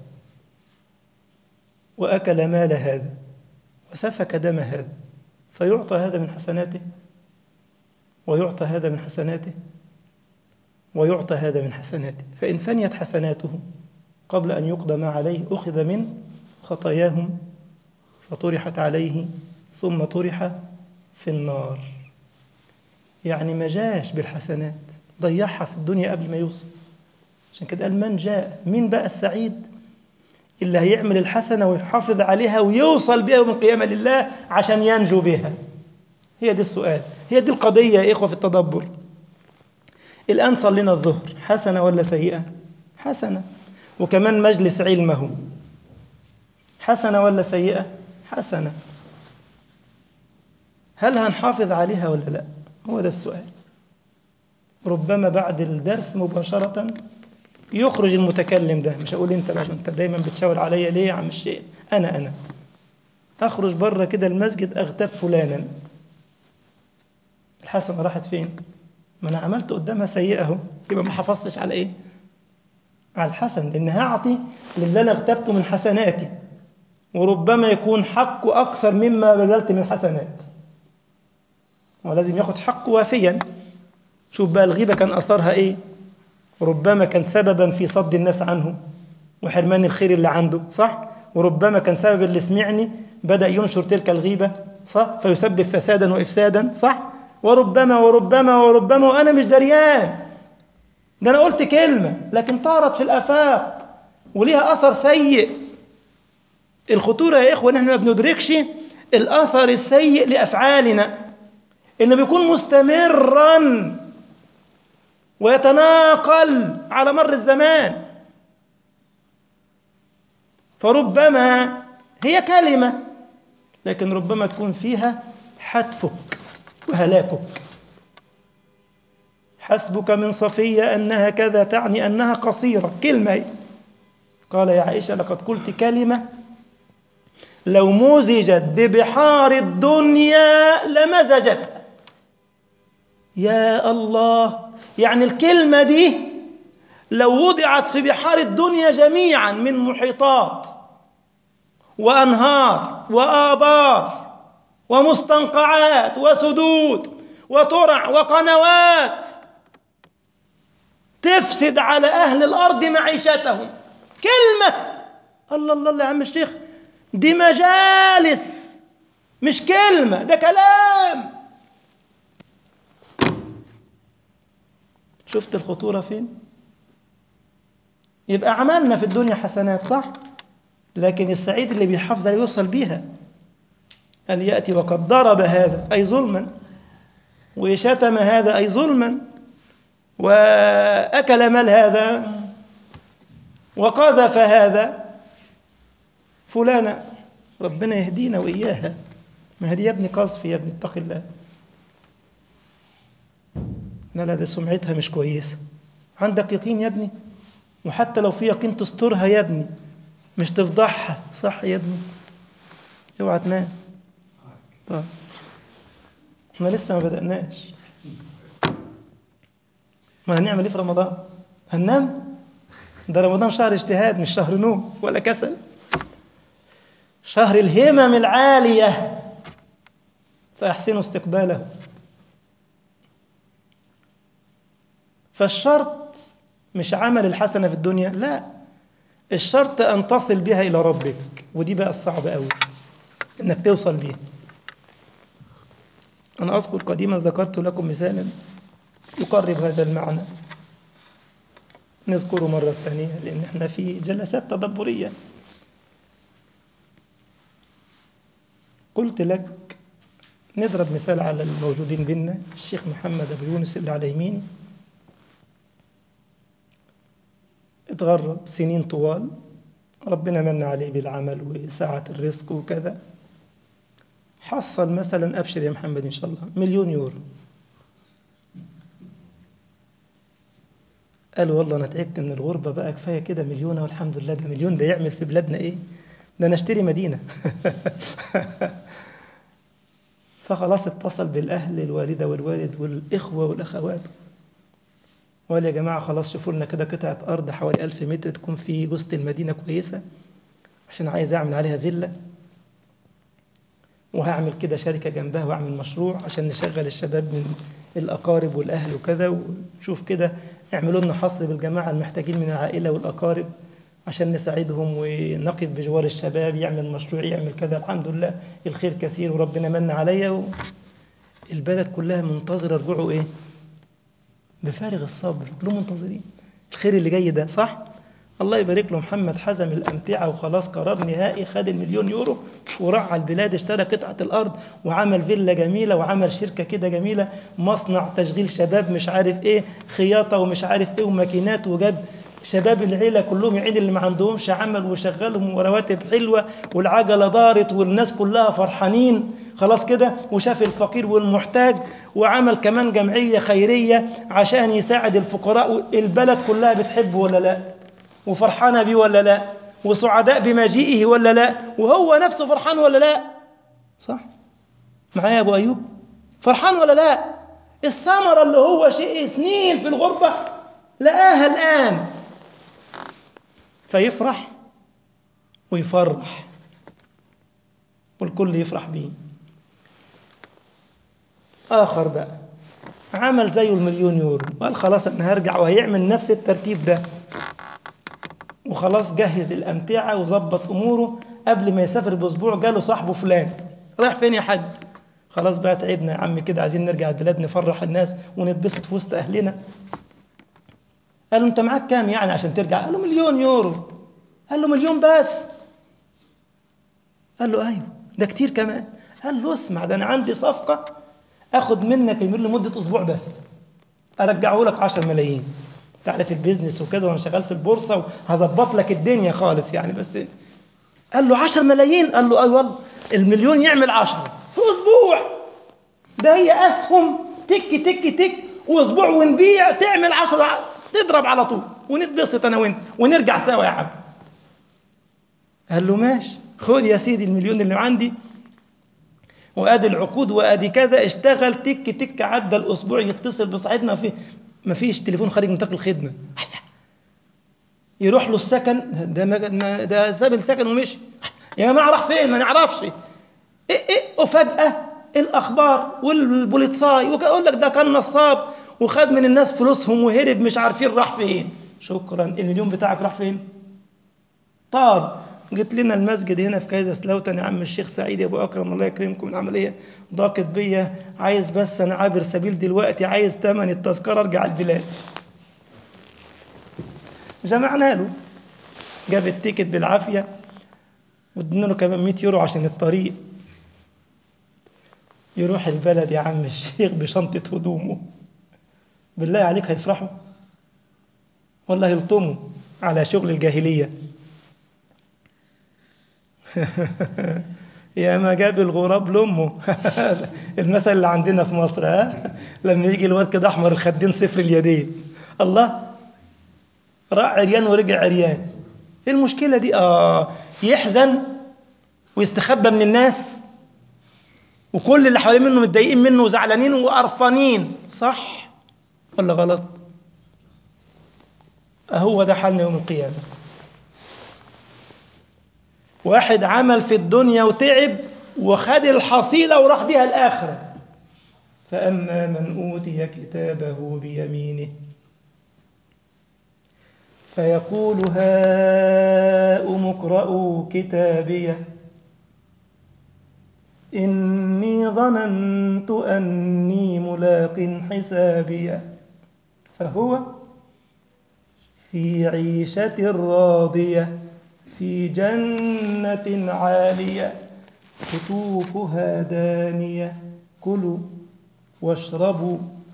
وأكل مال هذا وسفك دم هذا، فيعطى هذا من حسناته ويعطى هذا من حسناته ويعطى هذا من حسناته، فإن فنيت حسناته قبل أن يقضى ما عليه أخذ من خطاياهم فطرحت عليه ثم طرح في النار. يعني ما جاش بالحسنات، ضيعها في الدنيا قبل ما يوصل. عشان كده قال من جاء. مين بقى السعيد؟ اللي هيعمل الحسنة ويحافظ عليها ويوصل بها يوم القيامة لله عشان ينجو بها. هي دي السؤال، هي دي القضية يا إخوة في التدبر. الآن صلينا الظهر، حسنة ولا سيئة؟ حسنة. وكمان مجلس علمه، حسنة ولا سيئة؟ حسنة. هل هنحافظ عليها ولا لا؟ هو ده السؤال. ربما بعد الدرس مباشرة يخرج المتكلم ده، مش هقول انت بقى، انت دايما بتشاور عليا ليه يا عم الشيخ؟ انا اخرج بره كده المسجد اغتاب فلانا، الحسنة راحت فين؟ ما انا عملت قدامها سيئة اهو، يبقى ما حافظتش على ايه؟ على الحسن، لان هعطي للي انا اغتبته من حسناتي، وربما يكون حقه اكثر مما بذلت من حسنات، ولازم ياخد حقه وافيا. شوف بقى الغيبة كان اثرها ايه؟ ربما كان سببا في صد الناس عنه وحرمان الخير اللي عنده، صح؟ وربما كان سبب اللي سمعني بدأ ينشر تلك الغيبة، صح؟ فيسبب فسادا وإفسادا، صح؟ وربما وأنا مش دريان، ده أنا قلت كلمة لكن طارت في الآفاق وليها أثر سيء. الخطورة يا إخوة نحن ما بندركش الأثر السيء لأفعالنا إنه بيكون مستمراً ويتناقل على مر الزمان. فربما هي كلمة لكن ربما تكون فيها حتفك وهلاكك. حسبك من صفية أنها كذا، تعني أنها قصيرة، كلمة. قال يا عائشة لقد قلت كلمة لو مزجت ببحار الدنيا لمزجتها. يا الله، يعني الكلمة دي لو وضعت في بحار الدنيا جميعا من محيطات وأنهار وآبار ومستنقعات وسدود وترع وقنوات تفسد على أهل الأرض معيشتهم. كلمة. الله الله الله يا عم الشيخ، دي مجالس مش كلمة، ده كلام. شفت الخطورة فين؟ يبقى عملنا في الدنيا حسنات صح، لكن السعيد اللي بيحافظ عليه يوصل بيها. أن يأتي وقد ضرب هذا أي ظلما، وشتم هذا أي ظلما، وأكل مال هذا، وقذف هذا فلانا. ربنا يهدينا وإياها. ما هدي يا ابني قذف، يا ابني اتق الله. لا ده سمعتها مش كويسة. عندك يقين يا ابني، وحتى لو في يقين تسترها يا ابني، مش تفضحها. صح يا ابني، اوعى تنام. طيب احنا لسه ما بدأناش. ما هنعمل ايه في رمضان؟ هننام؟ ده رمضان شهر اجتهاد مش شهر نوم ولا كسل، شهر الهمم العالية، فأحسنوا استقباله. فالشرط مش عمل الحسنة في الدنيا، لا، الشرط أن تصل بها إلى ربك، ودي بقى الصعب قوي إنك توصل بها. أنا أذكر قديما ذكرت لكم مثالا يقرب هذا المعنى، نذكره مرة ثانية لأن احنا في جلسات تدبرية. قلت لك نضرب مثال على الموجودين بينا، الشيخ محمد أبو يونس اللي على يميني، اتغرب سنين طوال، ربنا من عليه بالعمل وسعة الرزق وكذا، حصل مثلا أبشر يا محمد إن شاء الله 1,000,000 يورو. قال والله أنا تعبت من الغربة بقى، كفاية كده 1,000,000 والحمد لله. ده 1,000,000 ده يعمل في بلادنا إيه؟ ده نشتري مدينة. فخلاص اتصل بالأهل، الوالدة والوالد والإخوة والأخوات، وقال يا جماعة خلاص شوفوا لنا كده قطعة أرض حوالي 1000 متر تكون في وسط المدينة كويسة، عشان عايز أعمل عليها فيلا، وهعمل كده شركة جنبها وأعمل مشروع عشان نشغل الشباب من الأقارب والأهل وكذا، ونشوف كده اعملوا لنا حصر بالجماعة المحتاجين من العائلة والأقارب عشان نساعدهم ونقف بجوار الشباب، يعمل مشروع يعمل كذا. الحمد لله الخير كثير وربنا من عليا. البلد كلها منتظرة رجوعه إيه؟ بفارغ الصبر، كلهم منتظرين الخير اللي جاي ده صح؟ الله يبارك له محمد حزم الأمتعة وخلاص قرار نهائي، خد 1,000,000 يورو وراح على البلاد، اشترى قطعة الأرض وعمل فيلا جميلة وعمل شركة كده جميلة، مصنع تشغيل شباب مش عارف ايه، خياطة ومش عارف ايه وماكينات، وجاب شباب العيلة كلهم يعين اللي ما عندهمش عمل وشغلهم ورواتب حلوة، والعجلة دارت والناس كلها فرحانين خلاص كده، وشاف الفقير والمحتاج، وعمل كمان جمعية خيرية عشان يساعد الفقراء. البلد كلها بتحبه ولا لا؟ وفرحانة بيه ولا لا؟ وسعداء بمجيئه ولا لا؟ وهو نفسه فرحان ولا لا؟ صح؟ معايا يا أبو أيوب؟ فرحان ولا لا؟ الثمرة اللي هو شيء سنين في الغربة لقاها الآن، فيفرح ويفرح والكل يفرح بيه. آخر بقى عمل زيه 1,000,000 يورو، قال خلاص أنا هرجع، وهيعمل نفس الترتيب ده، وخلاص جهز الأمتعة وظبط أموره. قبل ما يسافر بأسبوع جاله صاحبه فلان، رايح فين يا حاج؟ خلاص بقى تعبنا يا عم كده، عايزين نرجع البلاد نفرح الناس ونتبسط في وسط أهلنا. قال له أنت معاك كام يعني عشان ترجع؟ قال له 1,000,000 يورو. قال له 1,000,000 بس؟ قال له أيوه ده كتير كمان. قال له اسمع، ده أنا عندي صفقة أخد منك المليون لمدة أسبوع بس، أرجعه لك 10 ملايين. تعرف البيزنس وكذا، وأنا شغال في البورصة وهظبط لك الدنيا خالص يعني. بس قال له 10 ملايين؟ قال له أي والله، المليون يعمل 10 في أسبوع. ده هي أسهم تك تك تك، وأسبوع ونبيع تعمل 10، تضرب على طول ونتبسط أنا وأنت ونرجع سوا يا عم. قال له ماشي، خد يا سيدي المليون اللي عندي، وادي العقود وادي كذا، اشتغل تك تك. عدى الاسبوع يتصل بصاحبنا، ما فيش تليفون خارج نطاق الخدمه. يروح له السكن، ده ساب السكن ومشي. يا جماعه راح فين؟ ما نعرفش. وفجاه الاخبار والبوليتساي ويقول لك ده كان نصاب وخد من الناس فلوسهم وهرب، مش عارفين راح فين. شكرا، المليون بتاعك راح فين؟ طار. جيت لنا المسجد هنا في كايزرسلاوتن يا عم الشيخ سعيد يا ابو اكرم، الله يكرمكم، العمليه ضاقت بيا، عايز بس انا عابر سبيل دلوقتي، عايز ثمن التذكره ارجع البلاد. جمعنا له، جاب التيكت بالعافيه، وادينا له كمان 100 يورو عشان الطريق. يروح البلد يا عم الشيخ بشنطه هدومه. بالله عليك هيفرحوا ولا هيلطموا على شغل الجاهليه؟ يا ما جاب الغراب لامه. المثل اللي عندنا في مصر، ها، لما يجي الواد كده احمر الخدين صفر اليدين، الله، راح عريان ورجع عريان. ايه المشكله دي؟ يحزن ويستخبى من الناس، وكل اللي حوالين منه متضايقين منه وزعلانين وقرفانين، صح ولا غلط؟ هو ده حالنا يوم القيامه. واحد عمل في الدنيا وتعب وخد الحصيله وراح بيها الاخره. فأما من أوتي كتابه بيمينه فيقول هاؤم اقرءوا كتابيه إني ظننت أني ملاق حسابيه فهو في عيشة راضية في جنة عالية قطوفها دانية كلوا واشربوا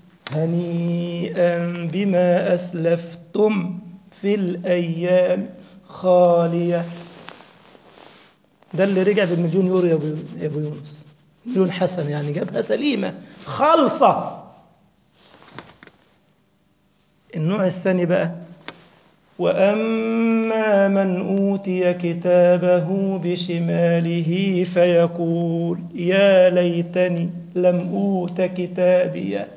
هنيئا بما أسلفتم في الأيام خالية. ده اللي رجع بالمليون يورو يا أبو يونس، مليون حسن يعني، جابها سليمة خالصة. النوع الثاني بقى، وأما من أوتي كتابه بشماله فيقول يا ليتني لم أوت كتابيه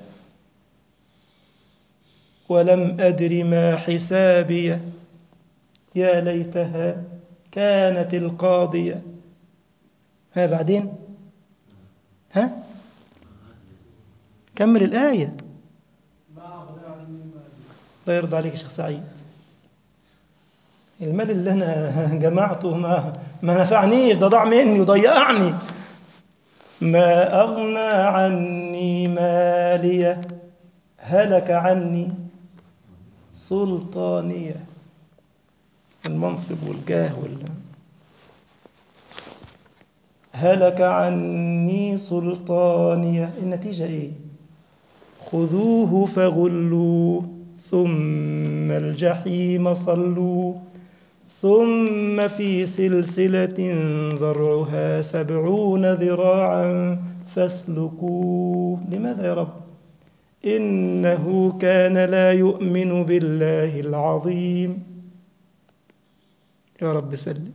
ولم أدر ما حسابيه يا ليتها كانت القاضية. ها بعدين، ها كمل الآية. الله يرضى عليك يا شيخ سعيد، المال اللي أنا جمعته ما نفعنيش، ده ضاع مني وضيعني. ما أغنى عني مالية هلك عني سلطانية. المنصب والجاه هلك عني سلطانية. النتيجة إيه؟ خذوه فغلوه ثم الجحيم صلوه ثم في سلسلة ذرعها 70 ذراعا فاسلكوه. لماذا يا رب؟ إنه كان لا يؤمن بالله العظيم. يا رب سلم.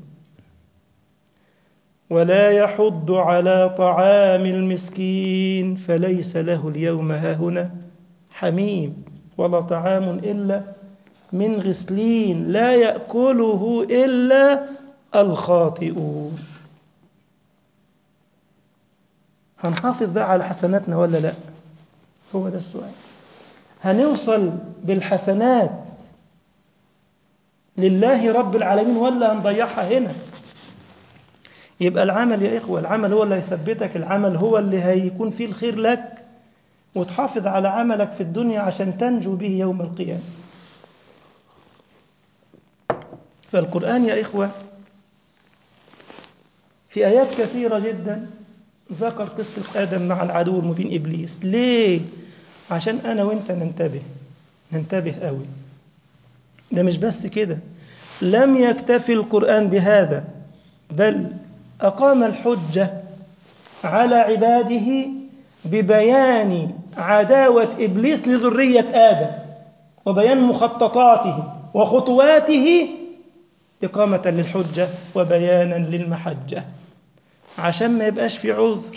ولا يحض على طعام المسكين فليس له اليوم هاهنا حميم ولا طعام إلا من غسلين لا يأكله إلا الخاطئون. هنحافظ بقى على حسناتنا ولا لا؟ هو ده السؤال. هنوصل بالحسنات لله رب العالمين ولا هنضيعها هنا؟ يبقى العمل يا إخوة، العمل هو اللي هيثبتك، العمل هو اللي هيكون فيه الخير لك، وتحافظ على عملك في الدنيا عشان تنجو به يوم القيامة. فالقرآن يا إخوة في آيات كثيرة جدا ذكر قصة آدم مع العدو المبين إبليس. ليه؟ عشان أنا وإنت ننتبه قوي. ده مش بس كده، لم يكتفي القرآن بهذا، بل أقام الحجة على عباده ببيان عداوة إبليس لذرية آدم وبيان مخططاته وخطواته، إقامة للحجة وبيانا للمحجة، عشان ما يبقاش في عذر.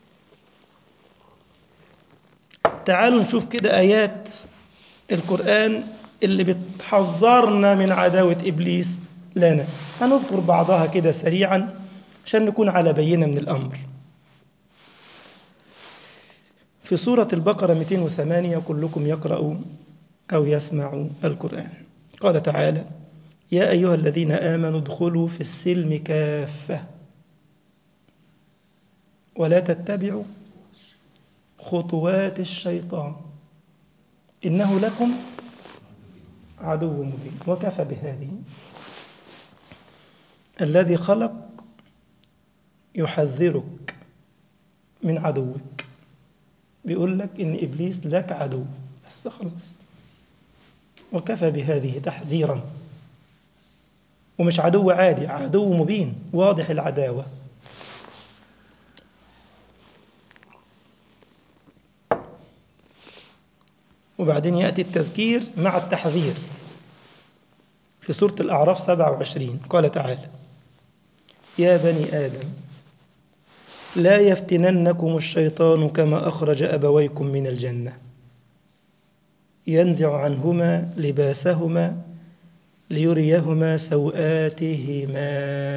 تعالوا نشوف كده آيات القرآن اللي بتحذرنا من عداوة إبليس لنا. هنذكر بعضها كده سريعا عشان نكون على بينة من الأمر. في سورة البقرة 208 كلكم يقرأ أو يسمع القرآن. قال تعالى: يا أيها الذين آمنوا ادخلوا في السلم كافة ولا تتبعوا خطوات الشيطان إنه لكم عدو مبين. وكفى بهذه الذي خلق يحذرك من عدوك، بيقول لك إن إبليس لك عدو، بس خلاص. وكفى بهذه تحذيرا، ومش عدو عادي، عدو مبين واضح العداوة. وبعدين يأتي التذكير مع التحذير. في سورة الأعراف 27 قال تعالى: يا بني آدم لا يفتننكم الشيطان كما أخرج أبويكم من الجنة ينزع عنهما لباسهما ليريهما سوآتهما.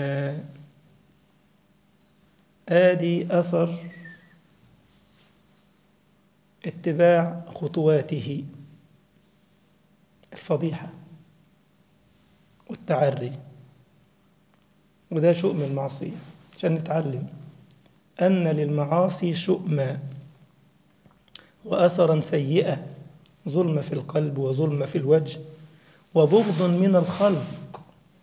آدي أثر اتباع خطواته، الفضيحة والتعري. وده شؤم المعصية، عشان نتعلم أن للمعاصي شؤما وأثرا سيئة، ظلم في القلب وظلم في الوجه وبغض من الخلق.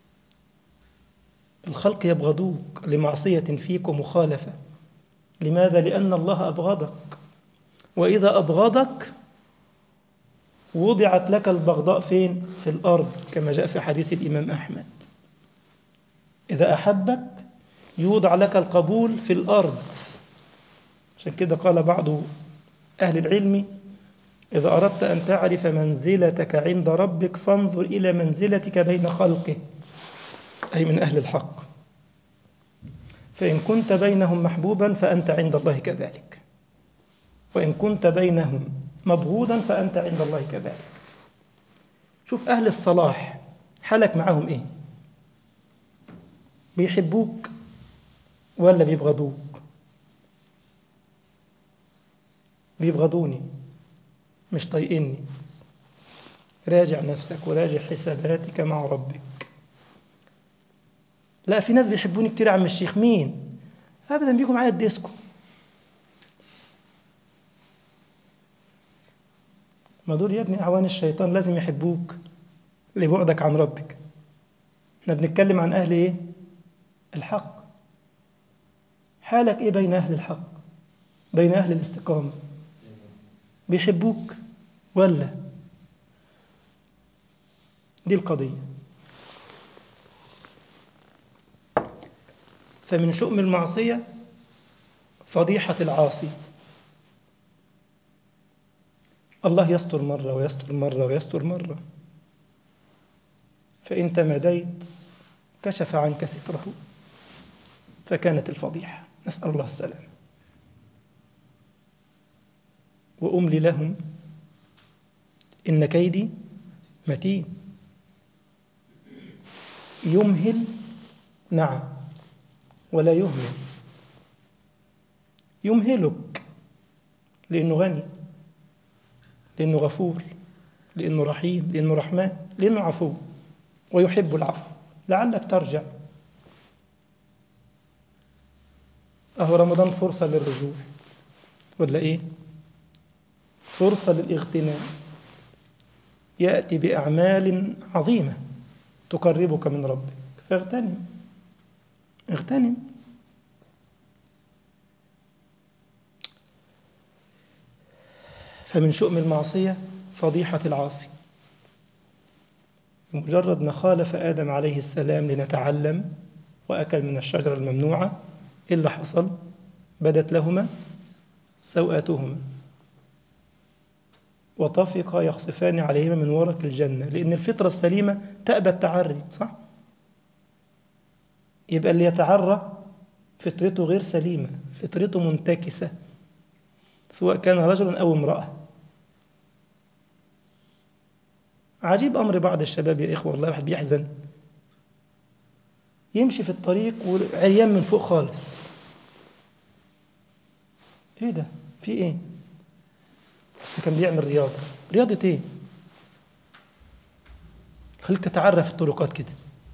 الخلق يبغضوك لمعصية فيك ومخالفة. لماذا؟ لأن الله أبغضك، وإذا أبغضك وضعت لك البغضاء فين؟ في الأرض، كما جاء في حديث الإمام أحمد: إذا أحبك يوضع لك القبول في الأرض. عشان كده قال بعض أهل العلم: إذا أردت أن تعرف منزلتك عند ربك فانظر إلى منزلتك بين خلقه، أي من أهل الحق، فإن كنت بينهم محبوبا فأنت عند الله كذلك، وإن كنت بينهم مبغوضا فأنت عند الله كذلك. شوف أهل الصلاح حالك معهم إيه؟ بيحبوك ولا بيبغضوك؟ بيبغضوني، مش طايقني. راجع نفسك وراجع حساباتك مع ربك. لا، في ناس بيحبوني كتير يا عم الشيخ. مين؟ أبدا، بيجوا معايا الديسكو. ما دول يا ابني أعوان الشيطان، لازم يحبوك لبعدك عن ربك. احنا بنتكلم عن أهل إيه؟ الحق. حالك إيه بين أهل الحق، بين أهل الاستقامة؟ بيحبوك ولا؟ دي القضية. فمن شؤم المعصية فضيحة العاصي. الله يستر مرة ويستر مرة ويستر مرة، فإن تماديت كشف عنك ستره فكانت الفضيحة. نسأل الله السلام. وأملي لهم إن كيدي متين. يمهل، نعم، ولا يهمل. يمهلك لأنه غني، لأنه غفور، لأنه رحيم، لأنه رحمن، لأنه عفو ويحب العفو، لعلك ترجع. أهو رمضان فرصة للرجوع ولا إيه؟ فرصة للاغتنام. يأتي بأعمال عظيمة تقربك من ربك، فاغتنم. اغتنم. فمن شؤم المعصية فضيحة العاصي. مجرد ما خالف آدم عليه السلام لنتعلم وأكل من الشجرة الممنوعة، إيه اللي حصل؟ بدت لهما سوآتهما وطفقا يخصفان عليهما من ورق الجنة، لأن الفطرة السليمة تأبى التعري، صح؟ يبقى اللي يتعرى فطرته غير سليمة، فطرته منتكسة، سواء كان رجل أو امرأة. عجيب أمر بعض الشباب يا إخوة، والله الواحد بيحزن، يمشي في الطريق وعريان من فوق خالص. إيه ده؟ في إيه؟ أصل كان بيعمل رياضة. رياضة إيه؟ خليك تتعرف الطرقات كده.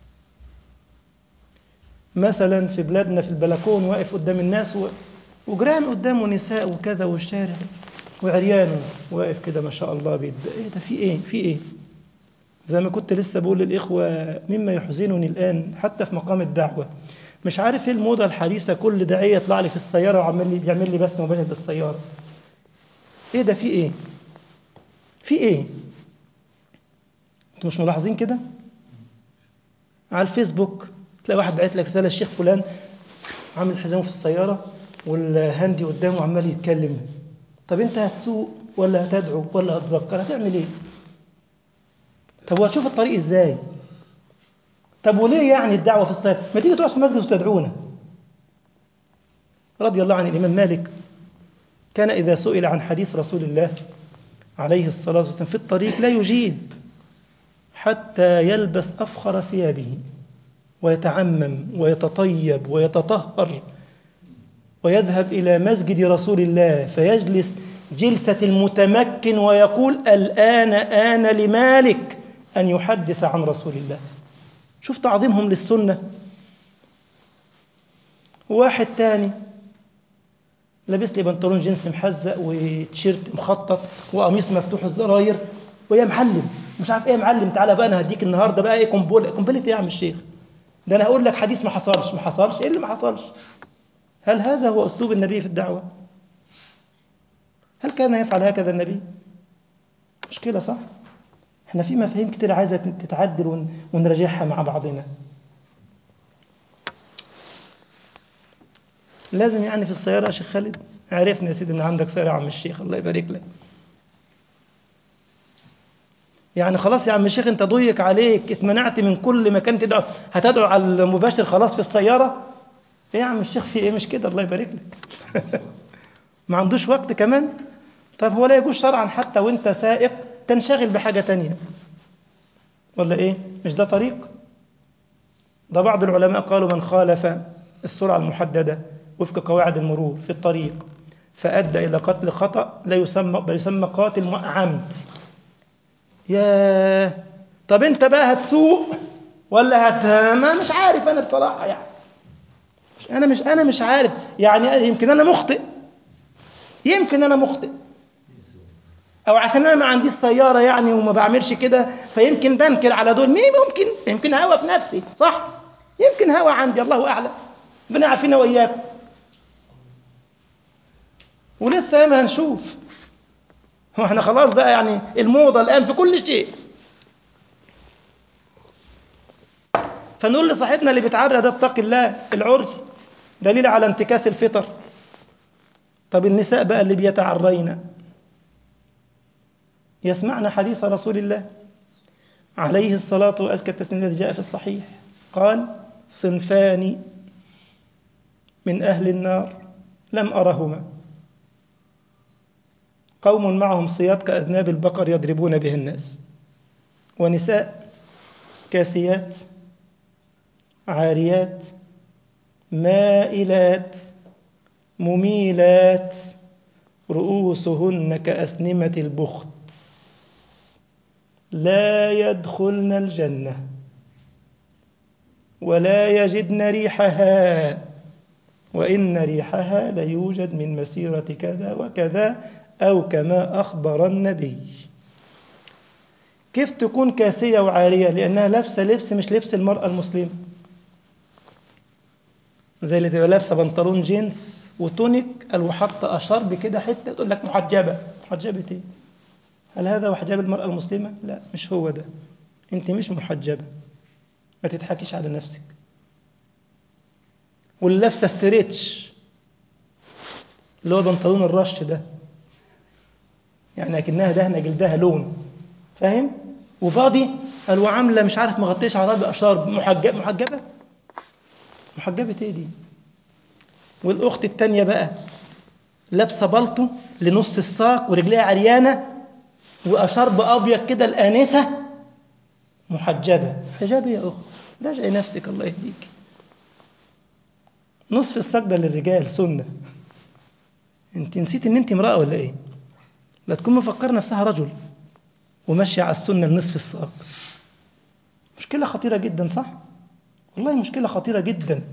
مثلا في بلادنا في البلكون واقف قدام الناس وجيران قدامه نساء وكذا والشارع وعريانه واقف كده ما شاء الله ايه ده؟ في ايه؟ في ايه؟ زي ما كنت لسه بقول للإخوة، مما يحزنني الآن حتى في مقام الدعوة، مش عارف ايه الموضة الحديثة، كل داعية يطلع لي في السيارة وعمل لي بيعمل لي بث مباشر بالسيارة. ايه ده؟ في ايه؟ في ايه؟ انتوا مش ملاحظين كده؟ على الفيسبوك تلاقي واحد بعت لك رسالة، الشيخ فلان عامل حزامه في السيارة والهاندي قدامه عمال يتكلم. طب انت هتسوق ولا هتدعو ولا هتذكر؟ هتعمل ايه؟ طب وهتشوف الطريق ازاي؟ طب وليه يعني الدعوة في السيارة؟ ما تيجي تقعد في مسجد وتدعونا. رضي الله عن الإمام مالك، كان إذا سئل عن حديث رسول الله عليه الصلاة والسلام في الطريق لا يجيب حتى يلبس أفخر ثيابه ويتعمم ويتطيب ويتطهر ويذهب إلى مسجد رسول الله فيجلس جلسة المتمكن ويقول الآن آن لمالك أن يحدث عن رسول الله. شوف تعظيمهم للسنة. واحد تاني لابس لي بنطلون جينز محزق وتيشيرت مخطط وقميص مفتوح الزراير، ويا معلم مش عارف ايه يا معلم، تعالى بقى انا هديك النهارده بقى ايه قنبله ايه يا عم الشيخ؟ ده انا هقول لك حديث ما حصلش. ايه اللي ما حصلش؟ هل هذا هو اسلوب النبي في الدعوه؟ هل كان يفعل هكذا النبي؟ مشكله، صح؟ احنا في مفاهيم كتير عايزه تتعدل ونراجعها مع بعضنا. لازم يعني في السياره يا شيخ خالد، عرفنا يا سيدي ان عندك سياره يا عم الشيخ، الله يبارك لك. يعني خلاص يا عم الشيخ انت ضيق عليك، اتمنعت من كل مكان تدعو، هتدعو على المباشر خلاص في السياره؟ ايه يا عم الشيخ في ايه؟ مش كده، الله يبارك لك. ما عندوش وقت كمان؟ طب هو لا يجوز شرعا حتى وانت سائق تنشغل بحاجه تانية ولا ايه؟ مش ده طريق؟ ده بعض العلماء قالوا من خالف السرعه المحدده وفق قواعد المرور في الطريق فادى الى قتل خطا لا يسمى، بل يسمى قاتل عمد. ياه، طب انت بقى هتسوق ولا ما مش عارف انا بصراحه، يعني انا مش عارف، يعني يمكن انا مخطئ، او عشان انا ما عنديش سياره يعني وما بعملش كده فيمكن بنكر على دول. مين يمكن هوى في نفسي، صح؟ يمكن هوى عندي، الله اعلم، ربنا يعافينا واياكم. ولسه ما هنشوف، هو احنا خلاص بقى يعني الموضه الان في كل شيء. فنقول لصاحبنا اللي بيتعرى ده اتق الله، العري دليل على انتكاس الفطر. طب النساء بقى اللي بيتعرين يسمعن حديث رسول الله عليه الصلاة وأزكى التسليم الذي جاء في الصحيح، قال صنفان من أهل النار لم أرهما، قوم معهم صياط كأذناب البقر يضربون به الناس، ونساء كاسيات عاريات مائلات مميلات رؤوسهن كأسنمة البخت لا يدخلن الجنة ولا يجدن ريحها وإن ريحها ليوجد من مسيرة كذا وكذا أو كما أخبر النبي. كيف تكون كاسية وعارية؟ لأنها لابسة لبس مش لبس المرأة المسلمة، زي اللي تبقى لابسة بنطلون جينز وتونيك وحاطة أشرب كده حتة تقول لك محجبة محجبة إيه؟ هل هذا هو حجاب المرأة المسلمة؟ لا، مش هو ده. أنت مش محجبة، ما تضحكيش على نفسك. واللي لابسة ستريتش اللي هو بنطلون الرش ده، يعني أكنها دهنة جلدها لون، فاهم؟ وباضي قال وعاملة مش عارف مغطيش عضلات بأشار، محجبة؟ محجبة إيه دي؟ والأخت التانية بقى لابسة بلطو لنص الساق ورجليها عريانة وأشرب أبيض كده الآنسة، محجبة. حجاب يا أخت؟ راجعي نفسك الله يهديك. نصف الساق ده للرجال سنة. أنت نسيت إن أنت امرأة ولا إيه؟ لا تكون مفكر نفسها رجل وماشية على السنة لنصف الساق. مشكلة خطيرة جدا، صح؟ والله مشكلة خطيرة جدا.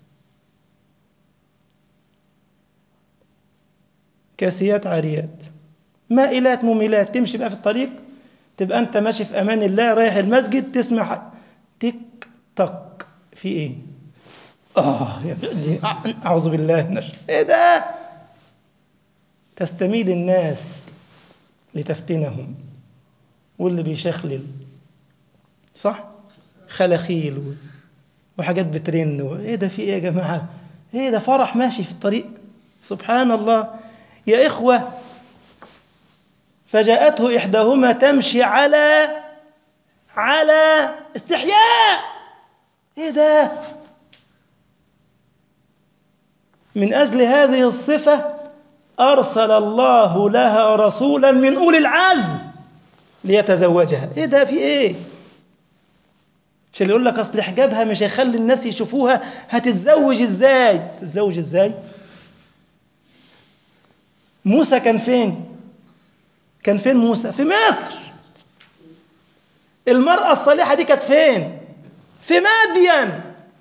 كاسيات عاريات مائلات مميلات، تمشي بقى في الطريق تبقى أنت ماشي في أمان الله رايح المسجد تسمع تك تك، في إيه؟ أعوذ بالله من إيه ده؟ تستميل الناس لتفتنهم، واللي بيشخلل صح؟ خلخيل وحاجات بترن إيه ده؟ في إيه يا جماعة؟ إيه ده؟ فرح ماشي في الطريق، سبحان الله يا إخوة. فجاءته إحداهما تمشي على استحياء. إيه ده؟ من أجل هذه الصفة أرسل الله لها رسولا من أولي العزم ليتزوجها. إيه ده؟ في إيه؟ مش اللي يقول لك أصل حجابها مش هيخلي الناس يشوفوها، هتتزوج إزاي؟ تتزوج إزاي؟ موسى كان فين؟ كان فين موسى؟ في مصر. المرأة الصالحة دي كانت فين؟ في مدين،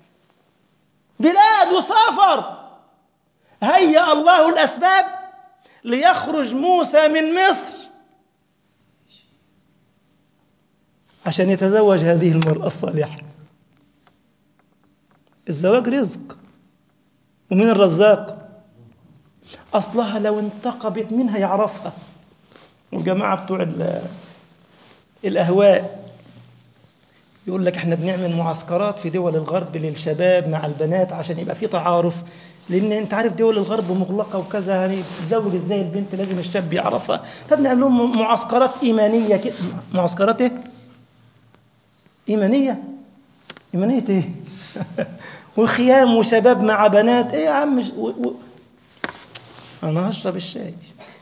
بلاد وسفر. هيأ الله الأسباب ليخرج موسى من مصر عشان يتزوج هذه المرأة الصالحة. الزواج رزق، ومن الرزاق أصلها لو انتقبت منها يعرفها. والجماعة بتوع الأهواء يقول لك احنا بنعمل معسكرات في دول الغرب للشباب مع البنات عشان يبقى في تعارف، لان انت عارف دول الغرب مغلقه وكذا، يعني تتزوج ازاي البنت لازم الشاب يعرفها، فبنعمل لهم معسكرات ايمانيه كده. معسكرات ايه؟ ايمانيه ايه؟ وخيام وشباب مع بنات ايه يا عم؟ انا هشرب الشاي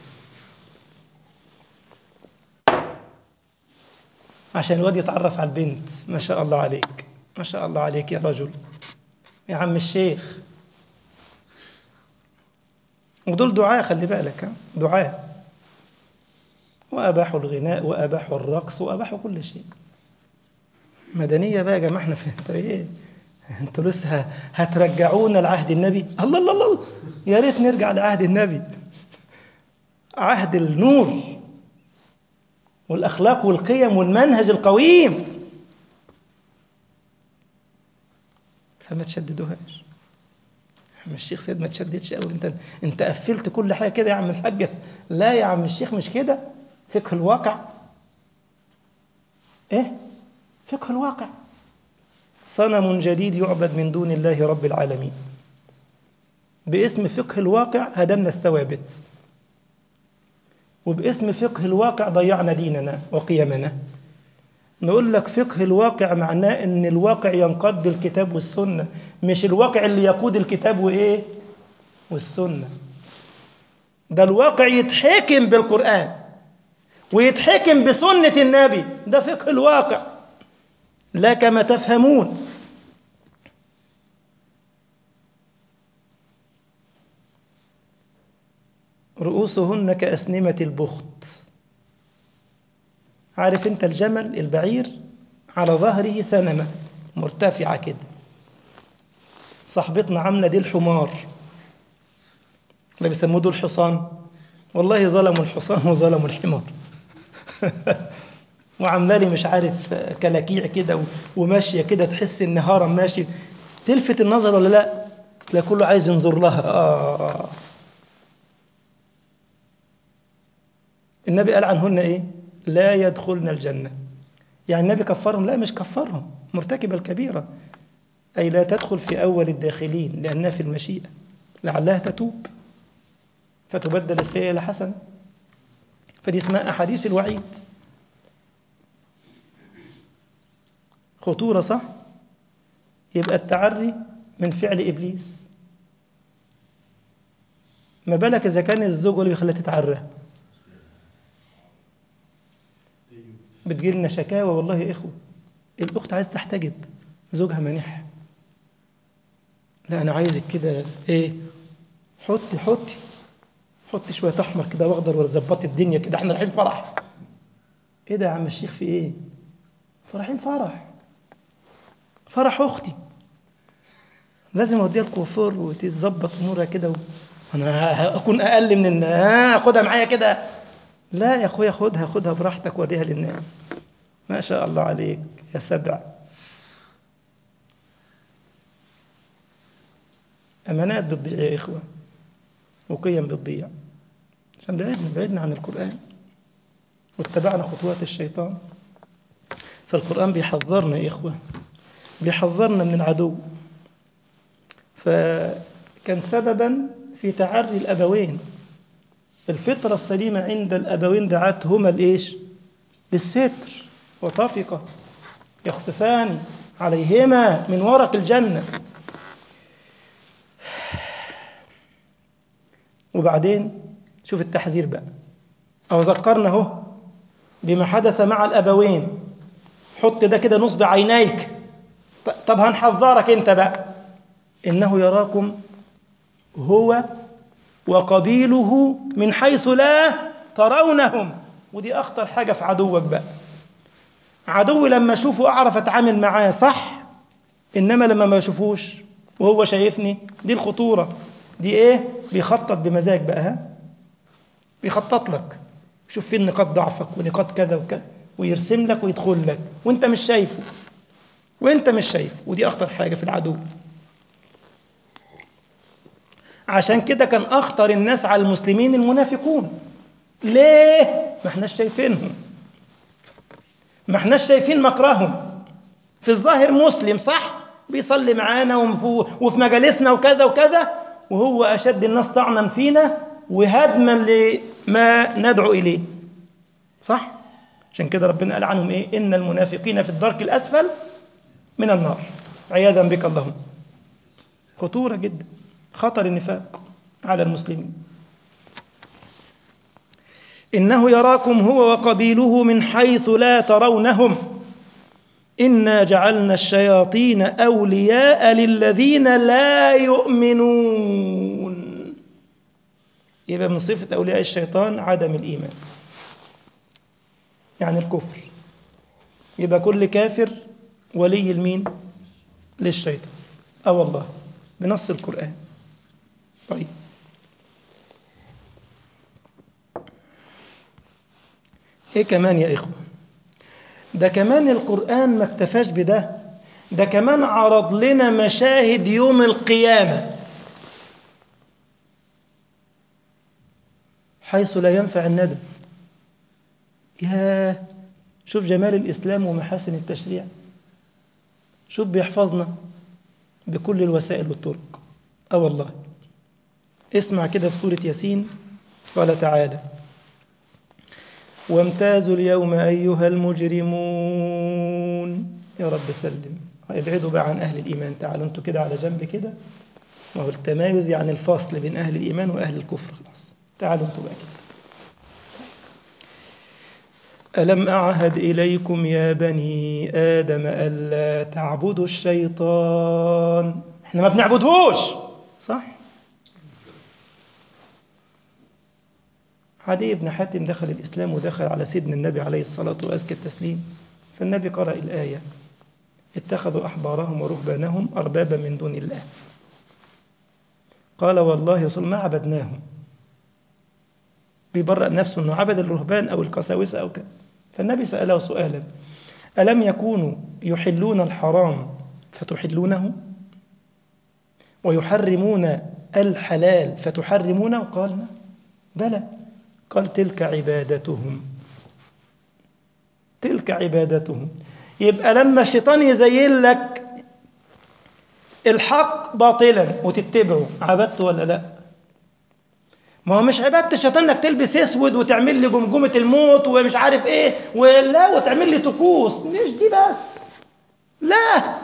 عشان الواد يتعرف على البنت. ما شاء الله عليك، ما شاء الله عليك يا رجل، يا عم الشيخ. ودول دعاة، خلي بالك، دعاة، وأباحوا الغناء وأباحوا الرقص وأباحوا كل شيء. مدنية بقى يا جماعة، احنا في ايه؟ انتوا لسه هترجعونا لعهد النبي؟ الله الله الله، يا ريت نرجع لعهد النبي، عهد النور والأخلاق والقيم والمنهج القويم. فما تشددوهاش. عم الشيخ سيد ما تشددش قوي، انت قفلت كل حاجة كده يا عم الحاجة. لا يا عم الشيخ مش كده، فقه الواقع. ايه فقه الواقع؟ صنم جديد يعبد من دون الله رب العالمين، باسم فقه الواقع هدمنا الثوابت، وباسم فقه الواقع ضيعنا ديننا وقيمنا. نقول لك فقه الواقع معناه ان الواقع ينقاد بالكتاب والسنة، مش الواقع اللي يقود الكتاب وايه والسنة. ده الواقع يتحكم بالقرآن ويتحكم بسنة النبي، ده فقه الواقع، لا كما تفهمون. رؤوسهن كأسنمة البخت. عارف انت الجمل البعير على ظهره سنمة مرتفعة كده، صاحبتنا عاملة دي الحمار، اللي بيسموه دول الحصان. والله ظلموا الحصان وظلموا الحمار. وعامله لي مش عارف كلاكيع كده وماشيه كده، تحس ان هرم ماشي، تلفت النظر ولا لا؟ تلاقي كله عايز ينظر لها. النبي قال عنهن إيه؟ لا يدخلن الجنة. يعني النبي كفرهم؟ لا، مش كفرهم، مرتكب الكبيرة، أي لا تدخل في أول الداخلين لأنها في المشيئة، لعلها تتوب فتبدل السيئة إلى حسنة. فدي اسمها أحاديث الوعيد. خطورة صح؟ يبقى التعري من فعل إبليس، ما بالك إذا كان الزوج اللي بيخليها تتعرى. بتجيلنا شكاوى والله يا إخوة، الأخت عايز تحتجب، زوجها مانحها. لا أنا عايزك كده إيه، حطي شوية أحمر كده وأخضر وظبطي الدنيا كده، إحنا رايحين فرح. إيه ده يا عم الشيخ، في إيه؟ فرحين فرح أختي، لازم أوديها الكوافير وتتظبط أمورها كده أنا أكون أقل من أخدها معايا كده؟ لا يا أخويا، خدها براحتك وديها للناس. ما شاء الله عليك يا سبع. أمانات بتضيع يا إخوة، وقيم بتضيع عشان بعدنا عن القرآن واتبعنا خطوات الشيطان. فالقرآن بيحذرنا يا إخوة، بيحذرنا من العدو. فكان سببا في تعري الأبوين. الفطرة السليمة عند الأبوين دعتهما الإيش؟ للستر، وطفقا يخصفان عليهما من ورق الجنة. وبعدين شوف التحذير بقى، أو ذكرنا بما حدث مع الأبوين. حط ده كده نصب عينيك. طب هنحذرك أنت بقى، إنه يراكم هو وقبيله من حيث لا ترونهم. ودي أخطر حاجة في عدوك بقى. عدوي لما أشوفه أعرف أتعامل معاه صح، إنما لما ما أشوفوش وهو شايفني، دي الخطورة. دي إيه؟ بيخطط بمزاج بقى، بيخطط لك، شوف فين نقاط ضعفك ونقاط كذا وكذا، ويرسم لك ويدخل لك وانت مش شايفه. ودي أخطر حاجة في العدو. عشان كده كان أخطر الناس على المسلمين المنافقون. ليه؟ ما احناش شايفينهم، ما احناش شايفين مكرهم. في الظاهر مسلم صح، بيصلي معانا وفي مجالسنا وكذا وكذا، وهو أشد الناس طعنا فينا وهدما لما ندعو إليه صح. عشان كده ربنا قال عنهم إيه؟ إن المنافقين في الدرك الأسفل من النار عياذا بك اللهم. خطورة جدا، خطر النفاق على المسلمين. إنه يراكم هو وقبيله من حيث لا ترونهم إنا جعلنا الشياطين أولياء للذين لا يؤمنون. يبقى من صفة أولياء الشيطان عدم الإيمان، يعني الكفر. يبقى كل كافر ولي المين؟ للشيطان. والله بنص القرآن. طيب إيه كمان يا إخوة؟ ده كمان القرآن ما اكتفاش بده، ده كمان عرض لنا مشاهد يوم القيامة حيث لا ينفع الندى. ياه، شوف جمال الإسلام ومحاسن التشريع، شوف بيحفظنا بكل الوسائل والطرق. والله اسمع كده في سورة ياسين، قال تعالى وامتازوا اليوم أيها المجرمون. يا رب سلم، ابعدوا بقى عن أهل الإيمان، تعالوا انتوا كده على جنب كده. وهو التمايز يعني الفصل بين أهل الإيمان وأهل الكفر، خلاص تعالوا انتوا بقى كده. ألم أعهد إليكم يا بني آدم ألا تعبدوا الشيطان. احنا ما بنعبدهوش صح. عدي بن حاتم دخل الإسلام ودخل على سيدنا النبي عليه الصلاة وأزكى التسليم، فالنبي قرأ الآية اتخذوا أحبارهم ورهبانهم أربابا من دون الله. قال والله رسول ما عبدناهم، بيبرأ نفسه أنه عبد الرهبان أو القساوسة أو كذا. فالنبي سأله سؤالا ألم يكونوا يحلون الحرام فتحلونه ويحرمون الحلال فتحرمونه؟ قال بلى. قال تلك عبادتهم، تلك عبادتهم. يبقى لما الشيطان يزين لك الحق باطلا وتتبعه، عبدته ولا لا؟ ما هو مش عبادة الشيطان انك تلبس اسود وتعمل لي جمجمة الموت ومش عارف ايه ولا وتعمل لي طقوس، مش دي بس، لا،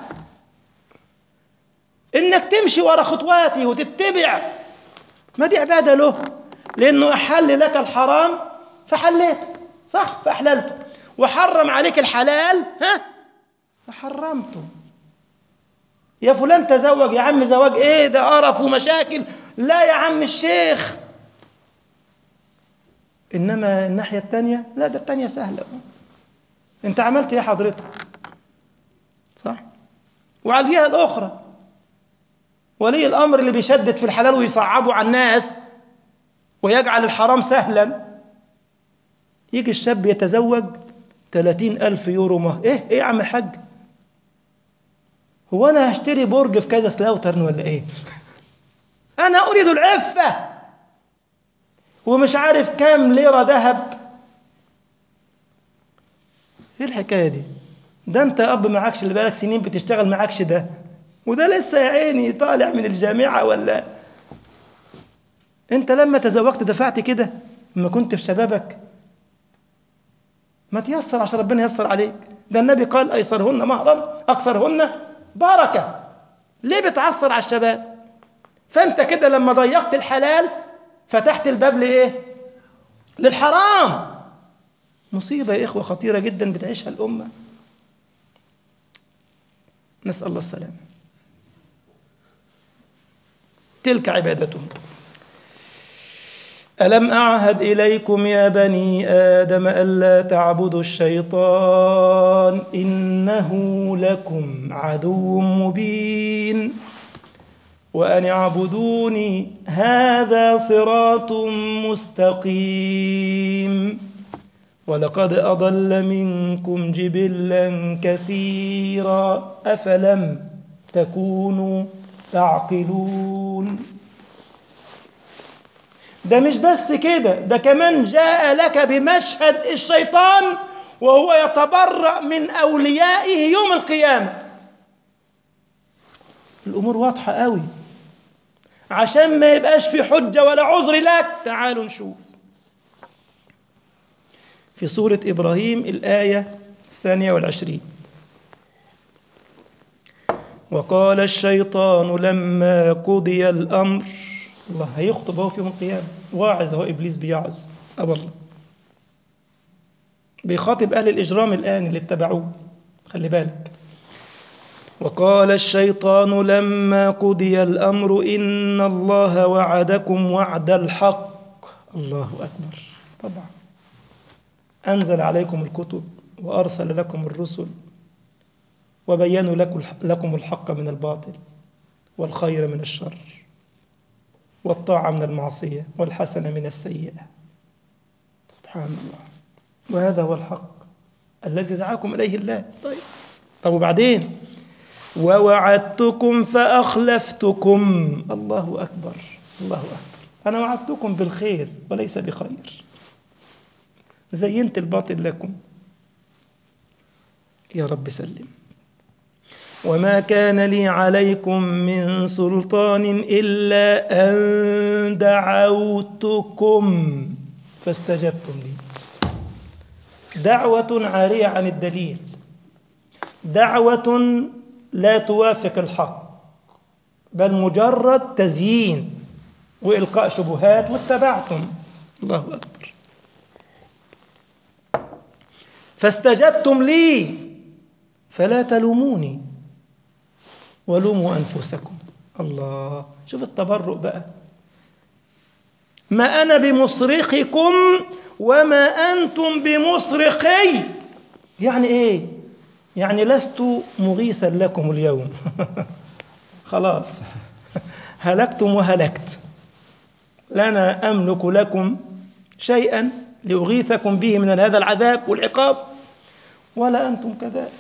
انك تمشي ورا خطواتي وتتبع، ما دي عبادة له، لانه احل لك الحرام فحليته، صح، فاحللته، وحرم عليك الحلال فحرمته. يا فلان تزوج، يا عم زواج ايه ده، قرف ومشاكل، لا يا عم الشيخ. انما الناحية التانية لا، ده التانية سهلة، انت عملت ايه حضرتك، صح. وعلى الجهة الاخرى ولي الامر اللي بيشدد في الحلال ويصعبه على الناس ويجعل الحرام سهلا، يجي الشاب يتزوج 30,000 يورو مهر، ايه يا عم الحاج، هو انا هشتري برج في كذا سلاوترن ولا ايه؟ انا اريد العفة، ومش عارف كام ليرة ذهب، ايه الحكاية دي؟ ده انت يا اب معكش، اللي بقالك سنين بتشتغل معكش ده، وده لسه يا عيني طالع من الجامعة. ولا انت لما تزوجت دفعت كده لما كنت في شبابك؟ ما تيسر عشان ربنا ييسر عليك، ده النبي قال ايسرهن مهرا اكثرهن بركة. ليه بتعصر على الشباب؟ فانت كده لما ضيقت الحلال فتحت الباب لايه؟ للحرام. مصيبة يا إخوة خطيرة جدا بتعيشها الأمة، نسأل الله السلام. تلك عبادتهم. ألم أعهد إليكم يا بني آدم ألا تعبدوا الشيطان إنه لكم عدو مبين وأن اعبدوني هذا صراط مستقيم ولقد أضل منكم جبلا كثيرا أفلم تكونوا تعقلون. ده مش بس كده، ده كمان جاء لك بمشهد الشيطان وهو يتبرأ من أوليائه يوم القيامة. الأمور واضحة قوي، عشان ما يبقاش في حجة ولا عذر لك. تعالوا نشوف في سورة إبراهيم الآية 22: وقال الشيطان لما قضي الأمر. الله هيخطب هو في يوم القيامة، واعظ هو إبليس بيعظ، والله بيخاطب أهل الإجرام الآن اللي اتبعوه، خلي بالك. وقال الشيطان لما قضي الأمر إن الله وعدكم وعد الحق. الله أكبر. طبعا أنزل عليكم الكتب وأرسل لكم الرسل وبينوا لكم الحق من الباطل والخير من الشر والطاعة من المعصية والحسنة من السيئة. سبحان الله. وهذا هو الحق الذي دعاكم إليه الله. طب وبعدين؟ ووعدتكم فأخلفتكم. الله أكبر، الله أكبر. أنا وعدتكم بالخير وليس بخير، زينت الباطل لكم. يا رب سلم. وما كان لي عليكم من سلطان إلا أن دعوتكم فاستجبتم لي. دعوة عارية عن الدليل، دعوة لا توافق الحق، بل مجرد تزيين وإلقاء شبهات واتبعتم. الله أكبر. فاستجبتم لي فلا تلوموني ولوموا أنفسكم. الله، شوف التبرؤ بقى. ما أنا بمصرخكم وما أنتم بمصرخي. يعني إيه؟ يعني لست مغيثا لكم اليوم. خلاص هلكتم وهلكت، لا أنا أملك لكم شيئا لأغيثكم به من هذا العذاب والعقاب، ولا أنتم كذلك.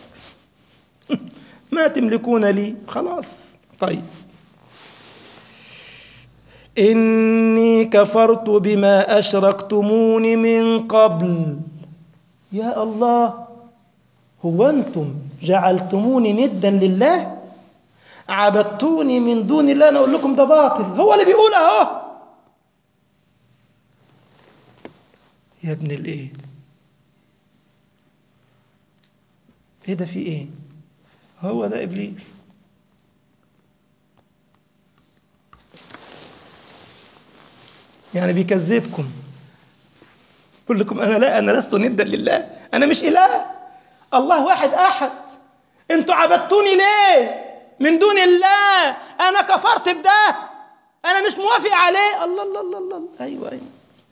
ما تملكون لي، خلاص. طيب، إني كفرت بما أشركتمون من قبل. يا الله، هو أنتم جعلتموني ندا لله؟ عبدتوني من دون الله؟ أنا أقول لكم ده باطل، هو اللي بيقول أهو. يا ابن الإيه، إيه ده، في إيه؟ هو ده إبليس. يعني بيكذبكم، يقول لكم أنا لست ندا لله، أنا مش إله، الله واحد أحد، أنتوا عبدتوني ليه من دون الله؟ أنا كفرت بده، أنا مش موافق عليه. الله الله الله الله. أيوة أيوة.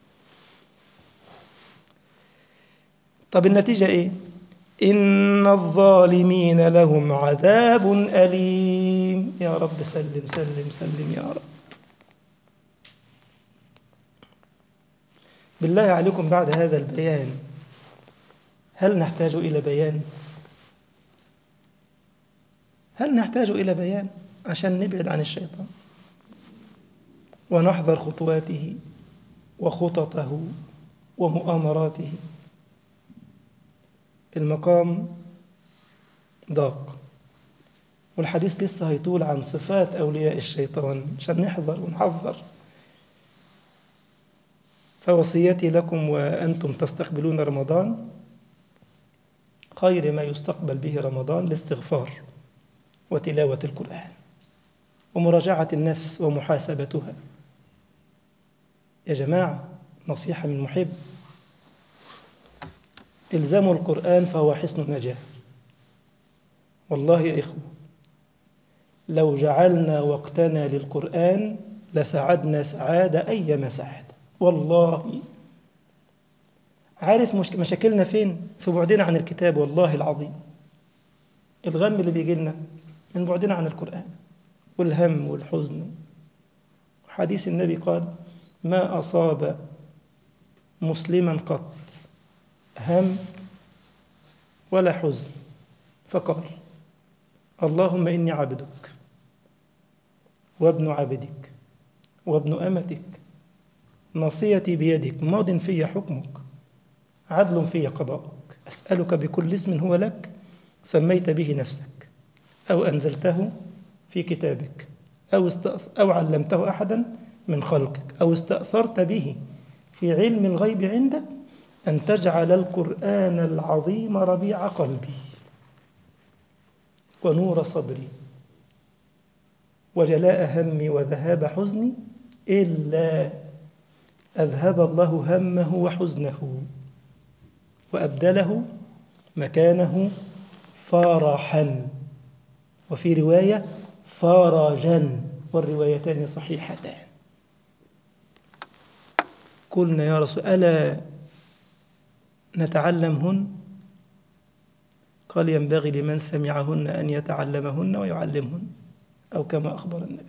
طب النتيجة إيه؟ إن الظالمين لهم عذاب أليم. يا رب سلم سلم سلم يا رب. بالله عليكم، بعد هذا البيان هل نحتاج إلى بيان؟ هل نحتاج إلى بيان عشان نبعد عن الشيطان ونحذر خطواته وخططه ومؤامراته؟ المقام ضاق، والحديث لسه هيطول عن صفات أولياء الشيطان عشان نحذر ونحذر. فوصيتي لكم وأنتم تستقبلون رمضان، خير ما يستقبل به رمضان الاستغفار وتلاوة القرآن ومراجعة النفس ومحاسبتها. يا جماعة، نصيحة من محب، الزموا القرآن فهو حصن النجاة. والله يا إخوة، لو جعلنا وقتنا للقرآن لسعدنا سعادة أيما سعادة. والله عارف مشاكلنا فين؟ في بعدنا عن الكتاب. والله العظيم الغم اللي بيجي لنا من بعدنا عن القرآن، والهم والحزن. حديث النبي قال: ما أصاب مسلما قط هم ولا حزن فقال: اللهم إني عبدك وابن عبدك وابن أمتك، ناصيتي بيدك، ماض في حكمك، عدل في قضاءك، أسألك بكل اسم هو لك سميت به نفسك أو أنزلته في كتابك أو علمته أحدا من خلقك أو استأثرت به في علم الغيب عندك أن تجعل القرآن العظيم ربيع قلبي ونور صدري وجلاء همي وذهاب حزني، إلا أذهب الله همه وحزنه وأبدله مكانه فرحا، وفي رواية فرجا، والروايتان صحيحتان. قلنا يا رسول ألا نتعلمهن؟ قال: ينبغي لمن سمعهن أن يتعلمهن ويعلمهن، أو كما أخبر النبي.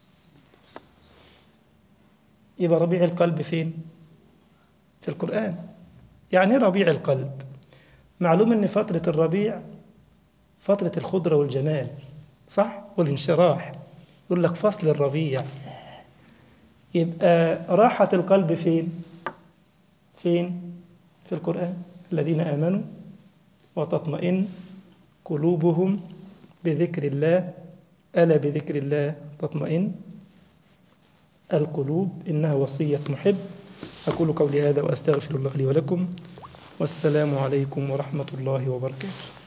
يبقى ربيع القلب فين؟ في القرآن. يعني ربيع القلب، معلوم أن فترة الربيع فترة الخضرة والجمال، صح؟ والانشراح. يقول لك فصل الربيع. يبقى راحة القلب فين؟ فين؟ في القرآن. الذين آمنوا وتطمئن قلوبهم بذكر الله، ألا بذكر الله تطمئن القلوب. إنها وصية محب. أقول قولي هذا وأستغفر الله لي ولكم، والسلام عليكم ورحمة الله وبركاته.